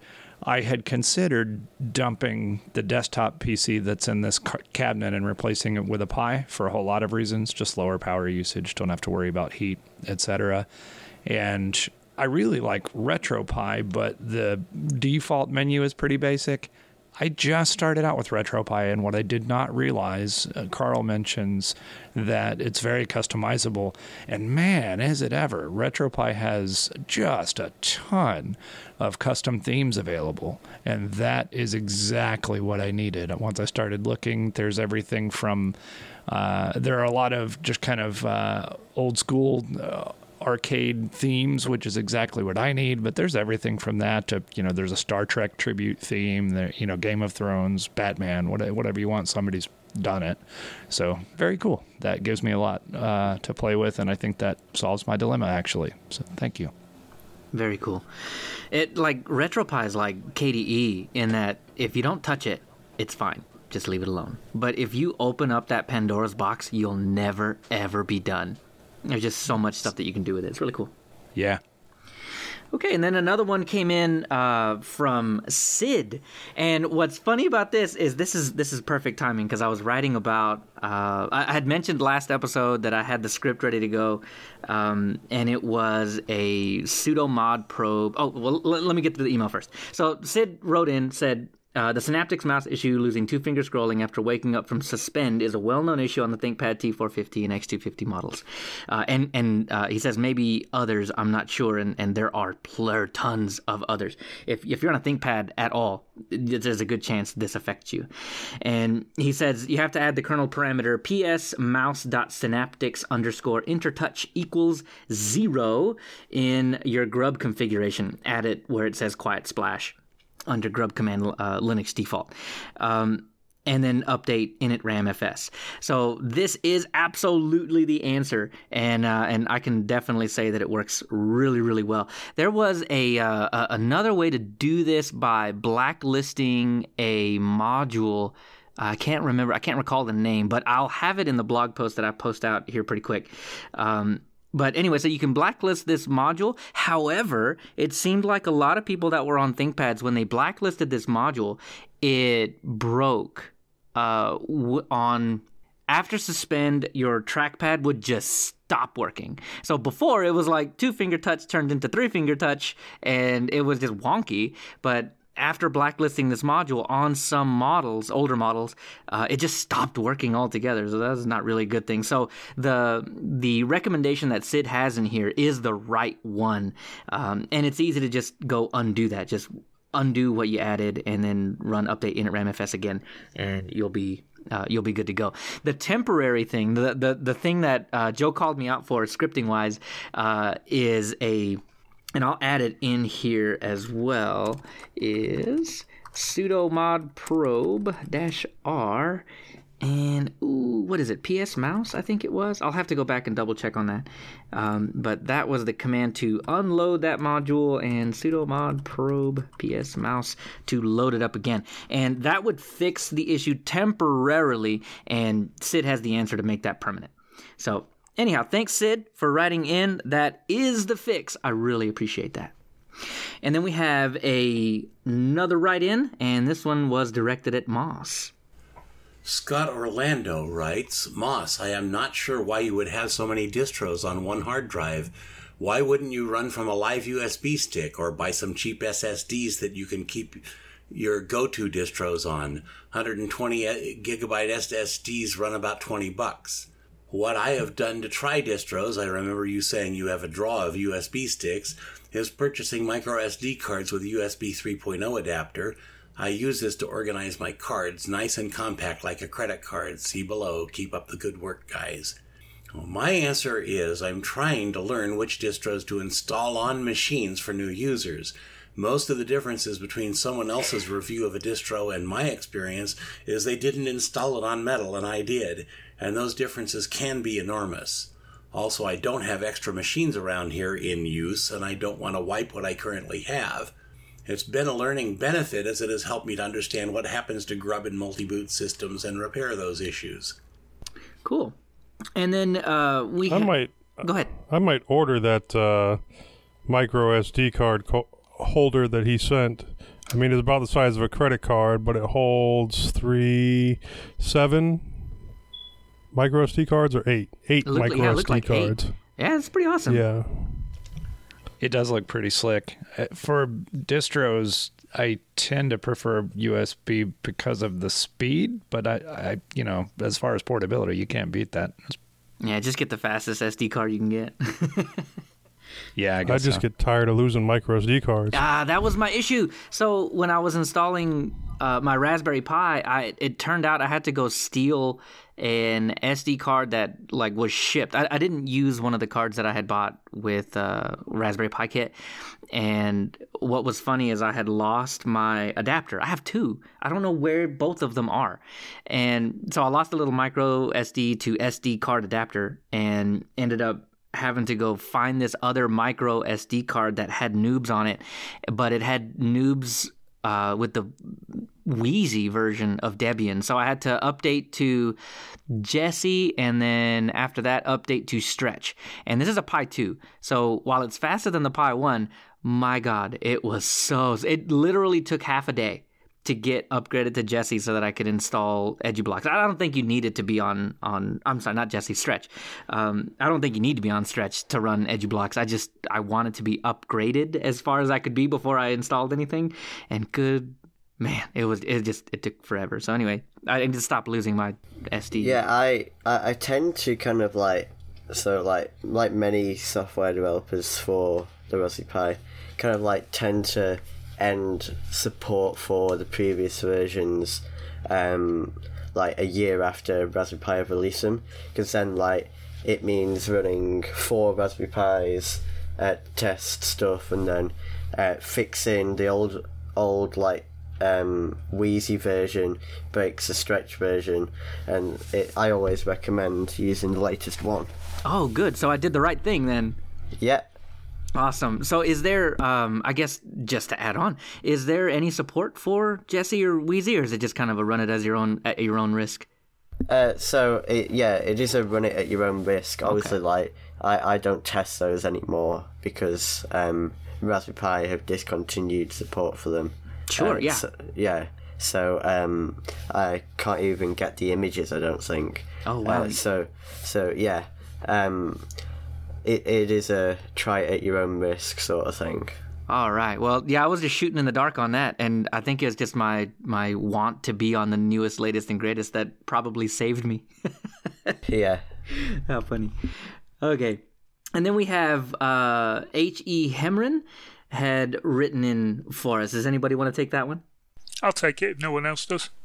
I had considered dumping the desktop P C that's in this ca- cabinet and replacing it with a Pi for a whole lot of reasons, just lower power usage, don't have to worry about heat, et cetera. And I really like RetroPie, but the default menu is pretty basic. I just started out with RetroPie, and what I did not realize, uh, Carl mentions that it's very customizable, and man, is it ever. RetroPie has just a ton of custom themes available, and that is exactly what I needed. Once I started looking, there's everything from, uh, there are a lot of just kind of uh, old school uh, arcade themes, which is exactly what I need, but there's everything from that to, you know, there's a Star Trek tribute theme, there, you know, Game of Thrones, Batman, whatever you want, somebody's done it. So very cool. That gives me a lot uh, to play with, and I think that solves my dilemma, actually. So thank you. Very cool. It like RetroPie is like K D E in that if you don't touch it, it's fine. Just leave it alone. But if you open up that Pandora's box, you'll never, ever be done. There's just so much stuff that you can do with it. It's really cool. Yeah. Okay, and then another one came in uh, from Sid. And what's funny about this is this is this is perfect timing because I was writing about... Uh, I had mentioned last episode that I had the script ready to go, um, and it was a pseudo mod probe. Oh, well, l- let me get to the email first. So Sid wrote in, said... Uh, the Synaptics mouse issue, losing two-finger scrolling after waking up from suspend, is a well-known issue on the ThinkPad T four fifty and X two fifty models. Uh, and and uh, he says maybe others, I'm not sure, and, and there are plur tons of others. If if you're on a ThinkPad at all, there's a good chance this affects you. And he says you have to add the kernel parameter psmouse.synaptics underscore intertouch equals zero in your grub configuration. Add it where it says quiet splash under grub command uh, Linux default. Um, and then update init RAM F S. So this is absolutely the answer, and uh, and I can definitely say that it works really, really well. There was a, uh, a another way to do this by blacklisting a module. I can't remember, I can't recall the name, but I'll have it in the blog post that I post out here pretty quick. Um, But anyway, so you can blacklist this module. However, it seemed like a lot of people that were on ThinkPads, when they blacklisted this module, it broke uh, w- on... After suspend, your trackpad would just stop working. So before, it was like two-finger touch turned into three-finger touch, and it was just wonky. But after blacklisting this module on some models, older models, uh, it just stopped working altogether. So that's not really a good thing. So the the recommendation that Sid has in here is the right one. Um, and it's easy to just go undo that. Just undo what you added and then run update init RAM F S again, and you'll be uh, you'll be good to go. The temporary thing, the the, the thing that uh, Joe called me out for scripting-wise uh, is a... and I'll add it in here as well, is sudo mod probe dash R, and, ooh, what is it, P S mouse, I think it was? I'll have to go back and double check on that. Um, but that was the command to unload that module, and sudo mod probe P S mouse to load it up again. And that would fix the issue temporarily, and Sid has the answer to make that permanent. So... anyhow, thanks, Sid, for writing in. That is the fix. I really appreciate that. And then we have a, another write-in, and this one was directed at Moss. Scott Orlando writes, Moss, I am not sure why you would have so many distros on one hard drive. Why wouldn't you run from a live U S B stick or buy some cheap S S Ds that you can keep your go-to distros on? one hundred twenty gigabyte S S Ds run about twenty bucks. What I have done to try distros, I remember you saying you have a drawer of U S B sticks, is purchasing micro S D cards with a U S B three point oh adapter. I use this to organize my cards, nice and compact like a credit card. See below. Keep up the good work, guys. Well, my answer is I'm trying to learn which distros to install on machines for new users. Most of the differences between someone else's review of a distro and my experience is they didn't install it on metal and I did, and those differences can be enormous. Also, I don't have extra machines around here in use, and I don't want to wipe what I currently have. It's been a learning benefit as it has helped me to understand what happens to grub and multi-boot systems and repair those issues. Cool. And then uh, we... I ha- might... Go ahead. I might order that uh, micro S D card co- holder that he sent I mean, it's about the size of a credit card, but it holds three, seven micro S D cards, or eight, eight Look- micro yeah, it S looked D like eight. cards. Yeah, it's pretty awesome. Yeah. It does look pretty slick. Uh, For distros, I tend to prefer U S B because of the speed, but I, I, you know, as far as portability, you can't beat that. Yeah, just get the fastest S D card you can get. Yeah, I I guess just so. get tired of losing micro S D cards. Ah, that was my issue. So when I was installing uh, my Raspberry Pi, I it turned out I had to go steal an S D card that like was shipped. I, I didn't use one of the cards that I had bought with uh, Raspberry Pi Kit. And what was funny is I had lost my adapter. I have two. I don't know where both of them are. And so I lost a little micro S D to S D card adapter and ended up having to go find this other micro S D card that had noobs on it, but it had noobs uh, with the Wheezy version of Debian. So I had to update to Jessie, and then after that, update to Stretch. And this is a Pi two. So while it's faster than the Pi one, my God, it was so... It literally took half a day to get upgraded to Jessie so that I could install EduBlocks. I don't think you need it to be on, on I'm sorry, not Jessie, Stretch. Um, I don't think you need to be on Stretch to run EduBlocks. I just, I wanted to be upgraded as far as I could be before I installed anything. And good, man, it was, it just, it took forever. So anyway, I need to stop losing my S D. Yeah, I, I, I tend to kind of like, so like, like many software developers for the Raspberry Pi, kind of like tend to end support for the previous versions um, like a year after Raspberry Pi have released them, because then like it means running four Raspberry Pis, uh, test stuff, and then uh, fixing the old old like um, Wheezy version breaks the Stretch version, and it, I always recommend using the latest one. Oh, good. So I did the right thing then. Yeah. Awesome. So is there, um, I guess, just to add on, is there any support for Jessie or Wheezy, or is it just kind of a run it as your own at your own risk? Uh, so it, yeah, it is a run it at your own risk. Obviously, Okay. like I, I don't test those anymore because um, Raspberry Pi have discontinued support for them. Sure, Uh, yeah. So, yeah. So um, I can't even get the images. I don't think. Oh, wow. Uh, so so yeah. Um, It it is a try it at your own risk sort of thing. All right. Well, yeah, I was just shooting in the dark on that, and I think it was just my my want to be on the newest, latest, and greatest that probably saved me. Yeah. How funny. Okay. And then we have uh, H E. Hemren had written in for us. Does anybody want to take that one? I'll take it if no one else does.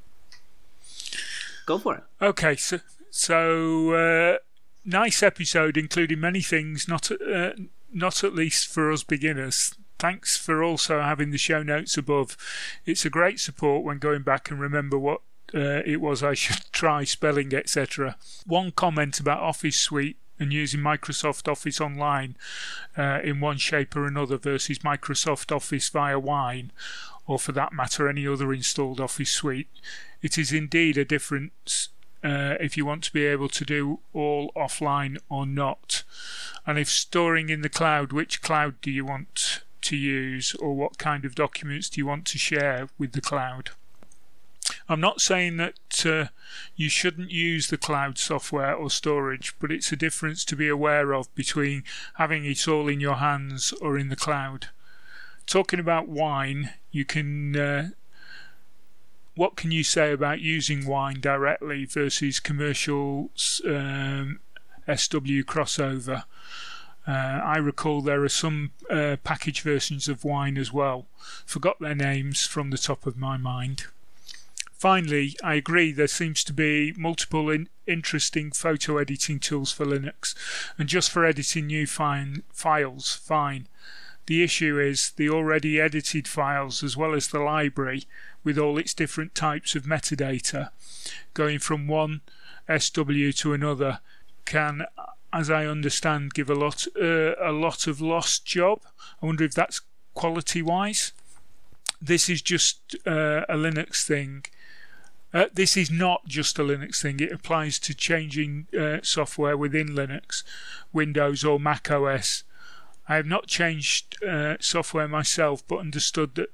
Go for it. Okay, so so uh, nice episode, including many things not uh, not at least for us beginners. Thanks for also having the show notes above. It's a great support when going back and remember what uh, it was I should try spelling, et cetera. One comment about Office Suite and using Microsoft Office Online uh, in one shape or another versus Microsoft Office via Wine, or for that matter any other installed Office Suite. It is indeed a difference uh, if you want to be able to do all offline or not. And if storing in the cloud, which cloud do you want to use, or what kind of documents do you want to share with the cloud? I'm not saying that uh, you shouldn't use the cloud software or storage, but it's a difference to be aware of between having it all in your hands or in the cloud. Talking about Wine, you can uh, what can you say about using Wine directly versus commercial um, S W crossover? Uh, I recall there are some uh, package versions of Wine as well. Forgot their names from the top of my mind. Finally, I agree there seems to be multiple in- interesting photo editing tools for Linux, and just for editing new fine files, fine. The issue is the already edited files as well as the library with all its different types of metadata. Going from one S W to another can, as I understand, give a lot uh, a lot of lost job. I wonder if that's quality-wise. This is just uh, a Linux thing. Uh, this is not just a Linux thing. It applies to changing uh, software within Linux, Windows or Mac O S. I have not changed uh, software myself, but understood that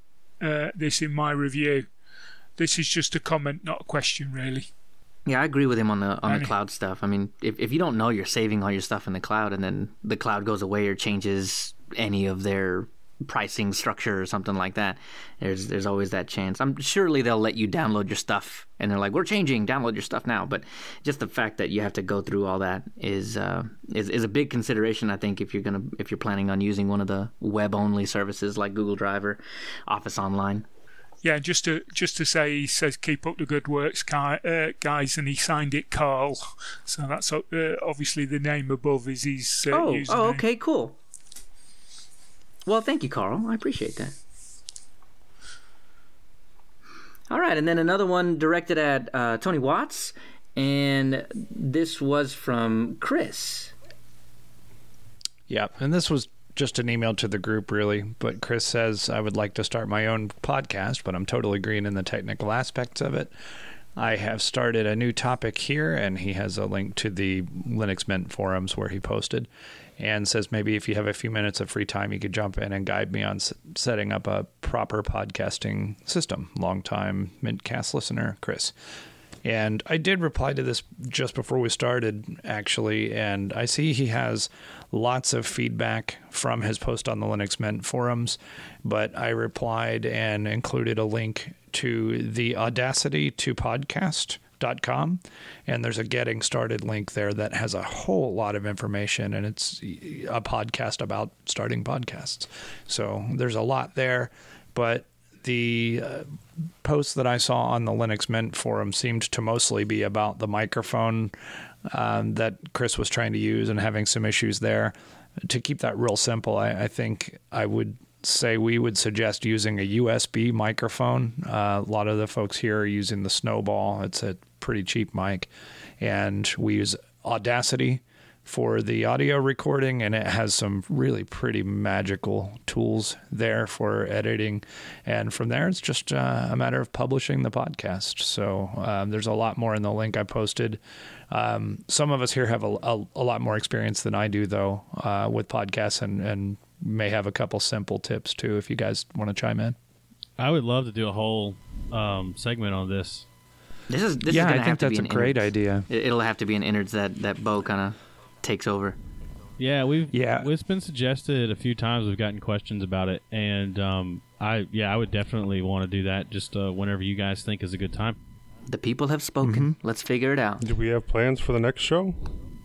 uh, this in my review. This is just a comment, not a question, really. Yeah, I agree with him on the on Any- the cloud stuff. I mean, if if you don't know you're saving all your stuff in the cloud, and then the cloud goes away or changes any of their pricing structure or something like that, there's there's always that chance. I'm surely they'll let you download your stuff, and they're like, we're changing, download your stuff now. But just the fact that you have to go through all that is uh, is is a big consideration. I think if you're gonna if you're planning on using one of the web only services like Google Drive or Office Online. Yeah, just to just to say, he says keep up the good works, Ki- uh, guys, and he signed it Carl. So that's uh, obviously the name above is his uh, Oh, username. oh, okay, cool. Well, thank you, Carl. I appreciate that. All right, and then another one directed at uh, Tony Watts, and this was from Chris. Yeah, and this was just an email to the group, really. But Chris says, I would like to start my own podcast, but I'm totally green in the technical aspects of it. I have started a new topic here, and he has a link to the Linux Mint forums where he posted, and says maybe if you have a few minutes of free time, you could jump in and guide me on s- setting up a proper podcasting system. Longtime Mintcast listener, Chris. And I did reply to this just before we started, actually, and I see he has lots of feedback from his post on the Linux Mint forums, but I replied and included a link to the Audacity to podcast dot com, and there's a getting started link there that has a whole lot of information, and it's a podcast about starting podcasts. So there's a lot there, but the uh, posts that I saw on the Linux Mint forum seemed to mostly be about the microphone um, that Chris was trying to use and having some issues there. To keep that real simple, I, I think I would say we would suggest using a U S B microphone. Uh, a lot of the folks here are using the Snowball. It's a pretty cheap mic. And we use Audacity for the audio recording, and it has some really pretty magical tools there for editing. And from there, it's just uh, a matter of publishing the podcast. So um, there's a lot more in the link I posted. Um, some of us here have a, a, a lot more experience than I do, though, uh, with podcasts, and, and may have a couple simple tips, too, if you guys want to chime in. I would love to do a whole um, segment on this. This is this yeah, is gonna I have think to that's be a an great innards. idea. It- It'll have to be an innards that that Bo kind of takes over. Yeah, we've Yeah. it's been suggested a few times. We've gotten questions about it, and um, I yeah, I would definitely want to do that. Just uh, whenever you guys think is a good time. The people have spoken. Mm-hmm. Let's figure it out. Do we have plans for the next show?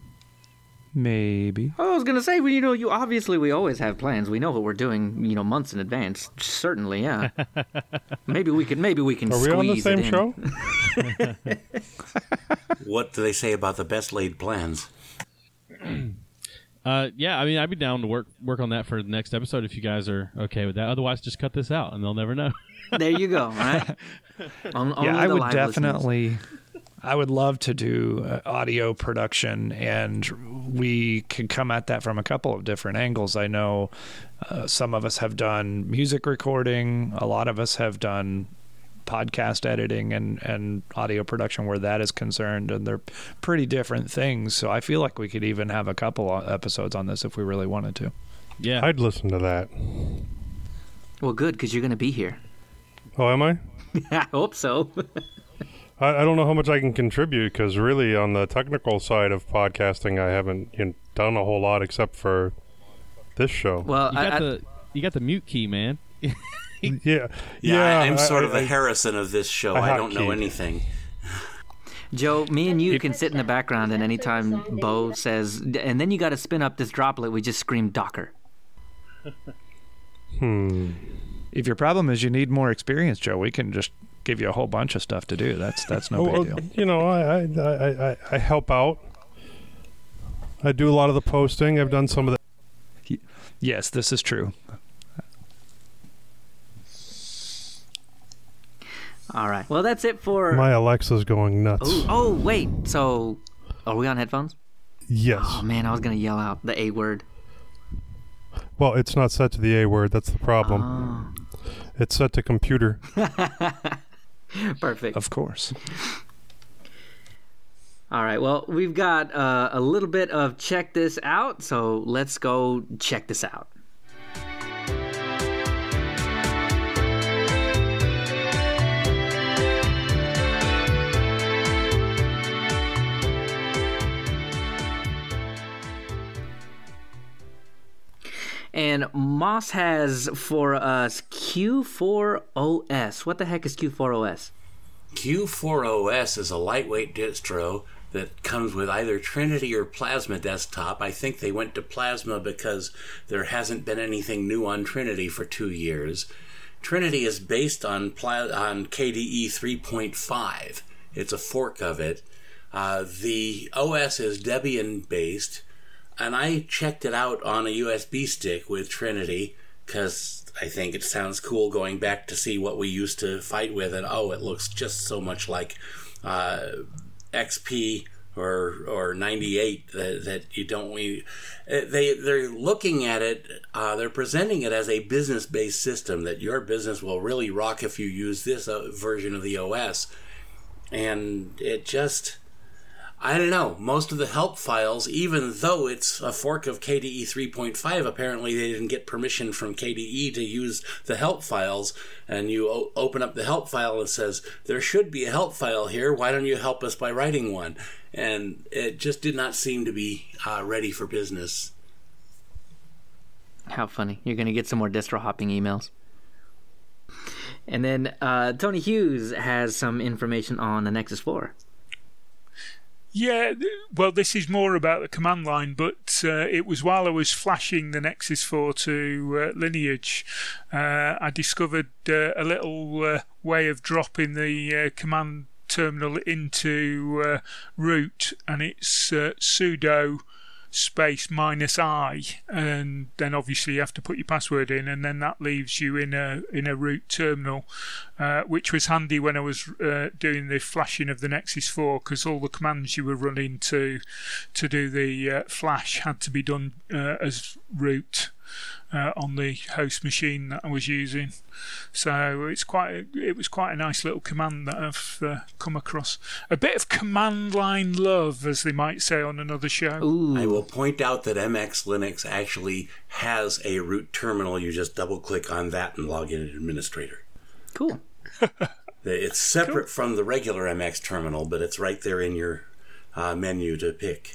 Maybe. I was gonna say, well, you know, you obviously we always have plans. We know what we're doing, you know, months in advance. Certainly, yeah. maybe we could, maybe we can. Are we squeeze on the same it in. show? What do they say about the best laid plans? Uh, yeah, I mean, I'd be down to work work on that for the next episode if you guys are okay with that. Otherwise, just cut this out, and they'll never know. There you go. All right. On, Yeah, I the would live listeners. definitely. I would love to do uh, audio production, and we can come at that from a couple of different angles. I know uh, some of us have done music recording. A lot of us have done podcast editing and, and audio production where that is concerned, and they're pretty different things. So I feel like we could even have a couple of episodes on this if we really wanted to. Yeah, I'd listen to that. Well, good, because you're gonna be here. Oh, am I? I hope so. I, I don't know how much I can contribute, because really on the technical side of podcasting, I haven't you know, done a whole lot except for this show. Well, you I, got I, the you got the mute key, man. yeah, Yeah, yeah. I, I'm sort I- of the I- Harrison of this show. I I don't know hotkeyed. anything. Joe, me and you can sit in the background, and anytime Bo says, and then you got to spin up this droplet, we just scream Docker. Hmm. If your problem is you need more experience, Joe, we can just give you a whole bunch of stuff to do. That's that's no Oh, big well, deal. you know, I, I, I, I, I help out. I do a lot of the posting. I've done some of the. Yes, this is true. All right. Well, that's it for. My Alexa's going nuts. Oh, oh, wait. So, are we on headphones? Yes. Oh man, I was gonna yell out the A word. Well, it's not set to the A word. That's the problem. Oh, It's set to computer. perfect. Of course. All right. Well, we've got uh, a little bit of check this out, so let's go check this out. And Moss has for us Q four O S. What the heck is Q four O S? Q four O S is a lightweight distro that comes with either Trinity or Plasma desktop. I think they went to Plasma because there hasn't been anything new on Trinity for two years. Trinity is based on Pla- on K D E three point five. It's a fork of it. Uh, the O S is Debian-based, and I checked it out on a U S B stick with Trinity because I think it sounds cool going back to see what we used to fight with, and oh, it looks just so much like uh, X P or or ninety-eight that, that you don't we they they're looking at it, uh, they're presenting it as a business-based system that your business will really rock if you use this uh, version of the O S, and it just. I don't know. Most of the help files, even though it's a fork of K D E three point five, apparently they didn't get permission from K D E to use the help files. And you o- open up the help file and it says, there should be a help file here. Why don't you help us by writing one? And it just did not seem to be uh, ready for business. How funny. You're going to get some more distro hopping emails. And then uh, Tony Hughes has some information on the Nexus four. Yeah, well, this is more about the command line, but uh, it was while I was flashing the Nexus four to uh, Lineage, uh, I discovered uh, a little uh, way of dropping the uh, command terminal into uh, root, and it's uh, sudo space minus I, and then obviously you have to put your password in, and then that leaves you in a in a root terminal, uh, which was handy when I was uh, doing the flashing of the Nexus four, because all the commands you were running to to do the uh, flash had to be done uh, as root uh, on the host machine that I was using. So it's quite a, it was quite a nice little command that I've uh, come across. A bit of command line love, as they might say on another show. Ooh. I will point out that M X Linux actually has a root terminal. You just double click on that and log in as administrator. Cool. It's separate Cool. from the regular M X terminal, but it's right there in your uh, menu to pick.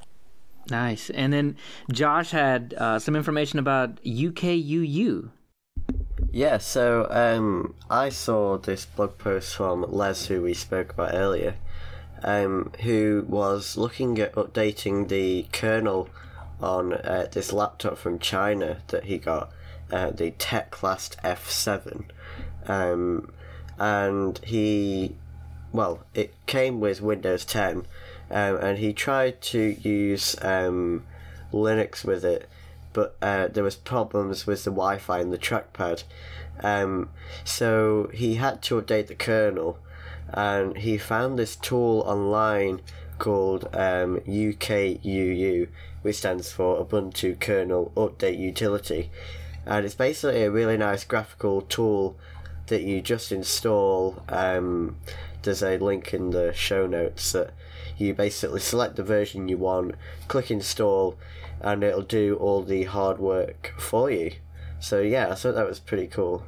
Nice. And then Josh had uh, some information about U K U U. Yeah, so um, I saw this blog post from Les, who we spoke about earlier, um, who was looking at updating the kernel on uh, this laptop from China that he got, uh, the Teclast F seven. Um, and he, well, it came with Windows ten, um, and he tried to use um, Linux with it, but uh, there was problems with the Wi-Fi and the trackpad. Um, so he had to update the kernel, and he found this tool online called um, U K U U, which stands for Ubuntu Kernel Update Utility. And it's basically a really nice graphical tool that you just install. Um, there's a link in the show notes that you basically select the version you want, click install, and it'll do all the hard work for you. So yeah, I thought that was pretty cool.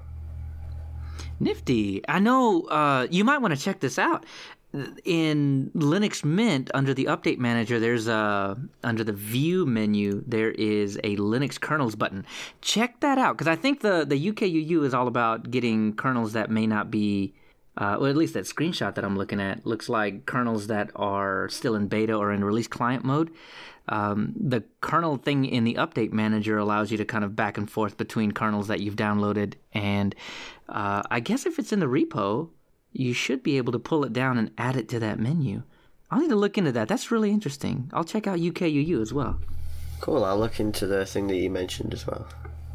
Nifty. I know uh, you might want to check this out. In Linux Mint, under the Update Manager, there's a under the View menu, there is a Linux kernels button. Check that out, because I think the, the U K U U is all about getting kernels that may not be, uh, or at least that screenshot that I'm looking at looks like kernels that are still in beta or in release client mode. Um, the kernel thing in the Update Manager allows you to kind of back and forth between kernels that you've downloaded, and uh, I guess if it's in the repo, you should be able to pull it down and add it to that menu. I'll need to look into that. That's really interesting. I'll check out U K U U as well. Cool, I'll look into the thing that you mentioned as well.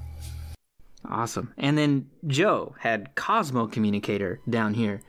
Awesome. And then Joe had Cosmo Communicator down here.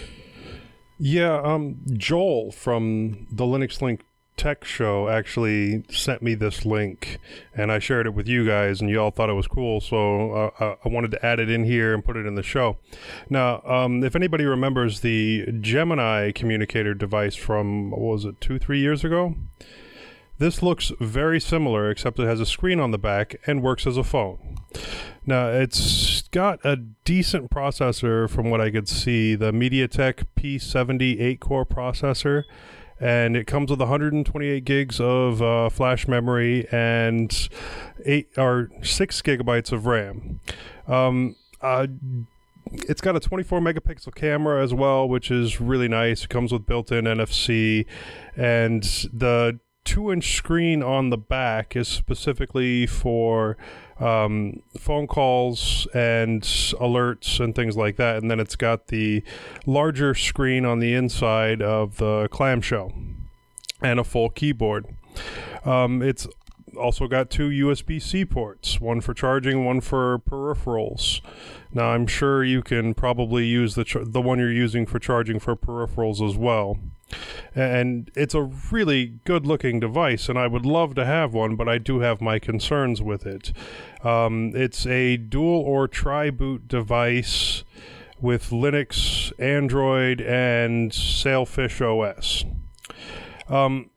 Yeah, um, Joel from the Linux Link Tech Show actually sent me this link, and I shared it with you guys, and you all thought it was cool, so uh, I wanted to add it in here and put it in the show. Now, um, if anybody remembers the Gemini communicator device from, what was it, two, three years ago? This looks very similar, except it has a screen on the back and works as a phone. Now, it's got a decent processor from what I could see, the MediaTek P seventy eight core processor, and it comes with one hundred twenty-eight gigs of uh, flash memory and eight or six gigabytes of RAM. Um, uh, it's got a twenty-four megapixel camera as well, which is really nice. It comes with built-in N F C, and the two-inch screen on the back is specifically for um, phone calls and alerts and things like that. And then it's got the larger screen on the inside of the clamshell and a full keyboard. Um, it's also got two U S B-C ports, one for charging, one for peripherals. Now, I'm sure you can probably use the ch- the one you're using for charging for peripherals as well. And it's a really good-looking device, and I would love to have one, but I do have my concerns with it. Um, it's a dual or tri-boot device with Linux, Android, and Sailfish O S. Um...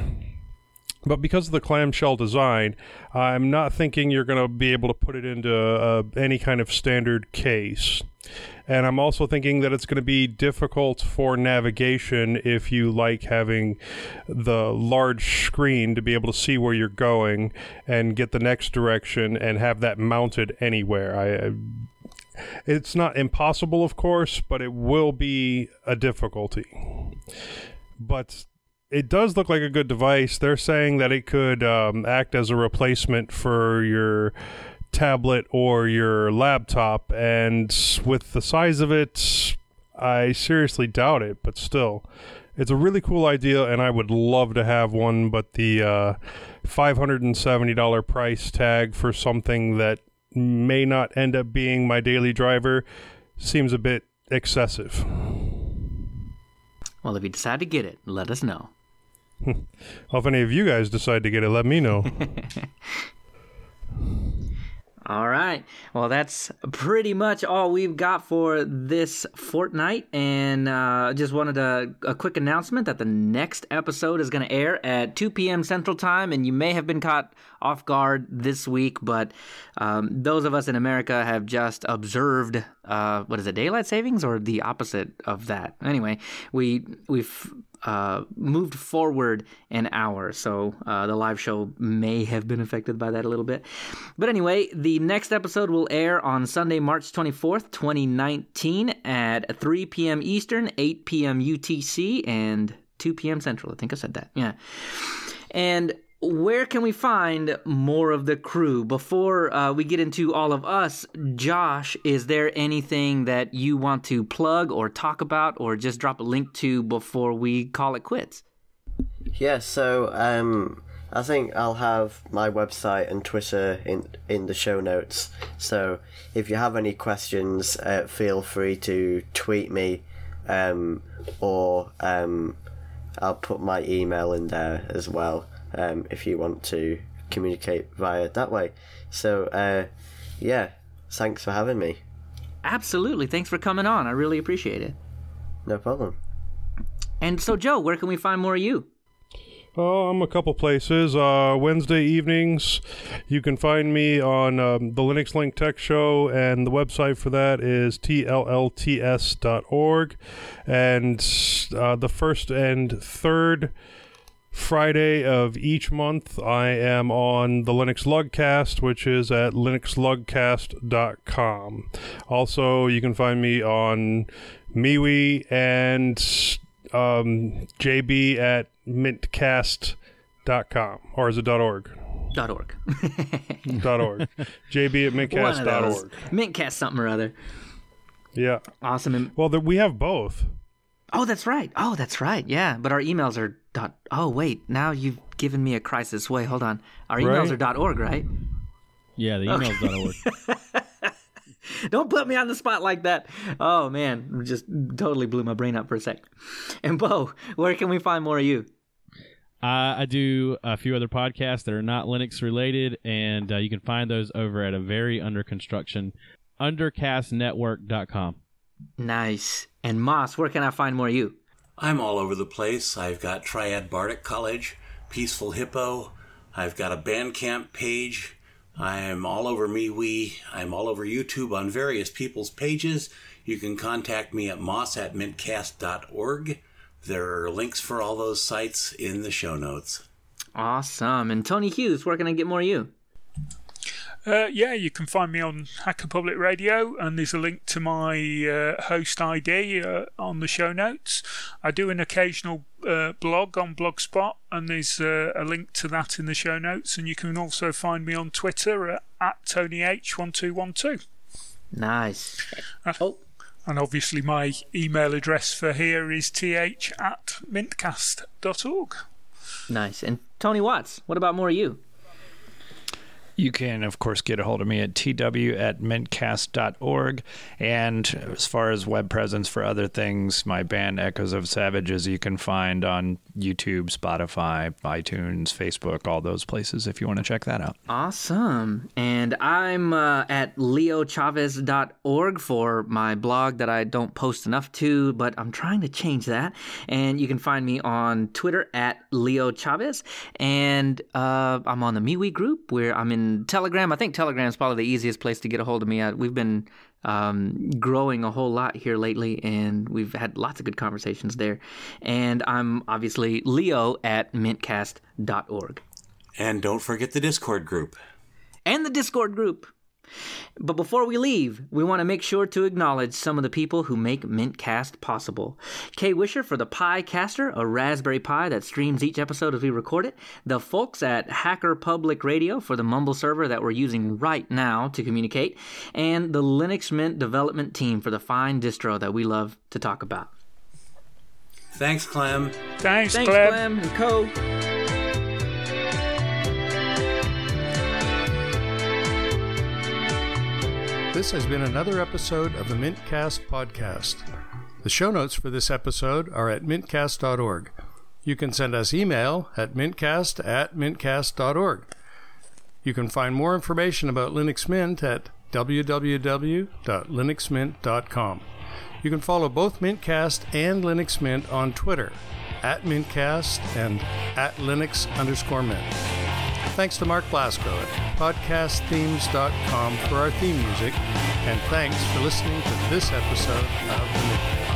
But because of the clamshell design, I'm not thinking you're going to be able to put it into uh, any kind of standard case. And I'm also thinking that it's going to be difficult for navigation if you like having the large screen to be able to see where you're going and get the next direction and have that mounted anywhere. I, I It's not impossible, of course, but it will be a difficulty. But it does look like a good device. They're saying that it could um, act as a replacement for your tablet or your laptop, and with the size of it, I seriously doubt it, but still. It's a really cool idea, and I would love to have one, but the uh, five hundred seventy dollars price tag for something that may not end up being my daily driver seems a bit excessive. Well, if you decide to get it, let us know. Well, if any of you guys decide to get it, let me know. All right. Well, that's pretty much all we've got for this fortnight. And uh, just wanted a, a quick announcement that the next episode is going to air at two p.m. Central Time. And you may have been caught off guard this week, but um, those of us in America have just observed, uh, what is it, daylight savings or the opposite of that? Anyway, we, we've... Uh, moved forward an hour, so uh, the live show may have been affected by that a little bit. But anyway, the next episode will air on Sunday, March twenty-fourth, twenty nineteen at three p.m. Eastern, eight p.m. U T C, and two p.m. Central. I think I said that. Yeah. And where can we find more of the crew? Before uh, we get into all of us, Josh, is there anything that you want to plug or talk about or just drop a link to before we call it quits? Yeah, so um, I think I'll have my website and Twitter in, in the show notes. So if you have any questions, uh, feel free to tweet me um, or um, I'll put my email in there as well. Um, if you want to communicate via that way. So, uh, yeah, thanks for having me. Absolutely. Thanks for coming on. I really appreciate it. No problem. And so, Joe, where can we find more of you? Oh, I'm a couple places. Uh, Wednesday evenings, you can find me on um, the Linux Link Tech Show, and the website for that is T L L T S dot org. And uh, the first and third Friday of each month, I am on the Linux Lugcast, which is at linux lugcast dot com. Also, you can find me on MeWe and um, J B at mintcast dot com. Or is it .org? Dot .org. .org. J B at mintcast dot org. Mintcast something or other. Yeah. Awesome. And well, the, we have both. Oh, that's right. Oh, that's right. Yeah, but our emails are dot. Oh, wait. Now you've given me a crisis. Wait, hold on. Our emails right? are dot .org, right? Yeah, the email's okay. .org. Don't put me on the spot like that. Oh, man. Just totally blew my brain up for a sec. And Bo, where can we find more of you? Uh, I do a few other podcasts that are not Linux related, and uh, you can find those over at a very under construction undercast network dot com. Nice. And Moss, where can I find more of you? I'm all over the place. I've got Triad Bardic College, Peaceful Hippo. I've got a Bandcamp page. I'm all over MeWe. I'm all over YouTube on various people's pages. You can contact me at moss at mintcast dot org. There are links for all those sites in the show notes. Awesome. And Tony Hughes, where can I get more of you? Uh, yeah, you can find me on Hacker Public Radio, and there's a link to my uh, host I D uh, on the show notes. I do an occasional uh, blog on Blogspot, and there's uh, a link to that in the show notes. And you can also find me on Twitter at, at Tony H one two one two. Nice. Uh, oh. And obviously my email address for here is th at mintcast dot org. Nice. And Tony Watts, what about more of you? You can, of course, get a hold of me at t w at mintcast dot org. And as far as web presence for other things, my band Echoes of Savages you can find on YouTube, Spotify, iTunes, Facebook, all those places if you want to check that out. Awesome. And I'm uh, at leo chavez dot org for my blog that I don't post enough to, but I'm trying to change that. And you can find me on Twitter at Leo Chavez. And uh, I'm on the MeWe group where I'm in Telegram. I think Telegram is probably the easiest place to get a hold of me at. We've been um, growing a whole lot here lately, and we've had lots of good conversations there. And I'm obviously Leo at mintcast dot org. And don't forget the Discord group. And the Discord group. But before we leave, we want to make sure to acknowledge some of the people who make Mintcast possible. Kay Wisher for the Picaster, a Raspberry Pi that streams each episode as we record it. The folks at Hacker Public Radio for the Mumble server that we're using right now to communicate. And the Linux Mint development team for the fine distro that we love to talk about. Thanks, Clem. Thanks, Thanks Clem. Clem and Co. This has been another episode of the Mintcast podcast. The show notes for this episode are at mintcast dot org. You can send us email at mintcast at mintcast dot org. You can find more information about Linux Mint at w w w dot linux mint dot com. You can follow both Mintcast and Linux Mint on Twitter, at Mintcast and at Linux underscore Mint. Thanks to Mark Blasco at podcast themes dot com for our theme music, and thanks for listening to this episode of The Mintcast.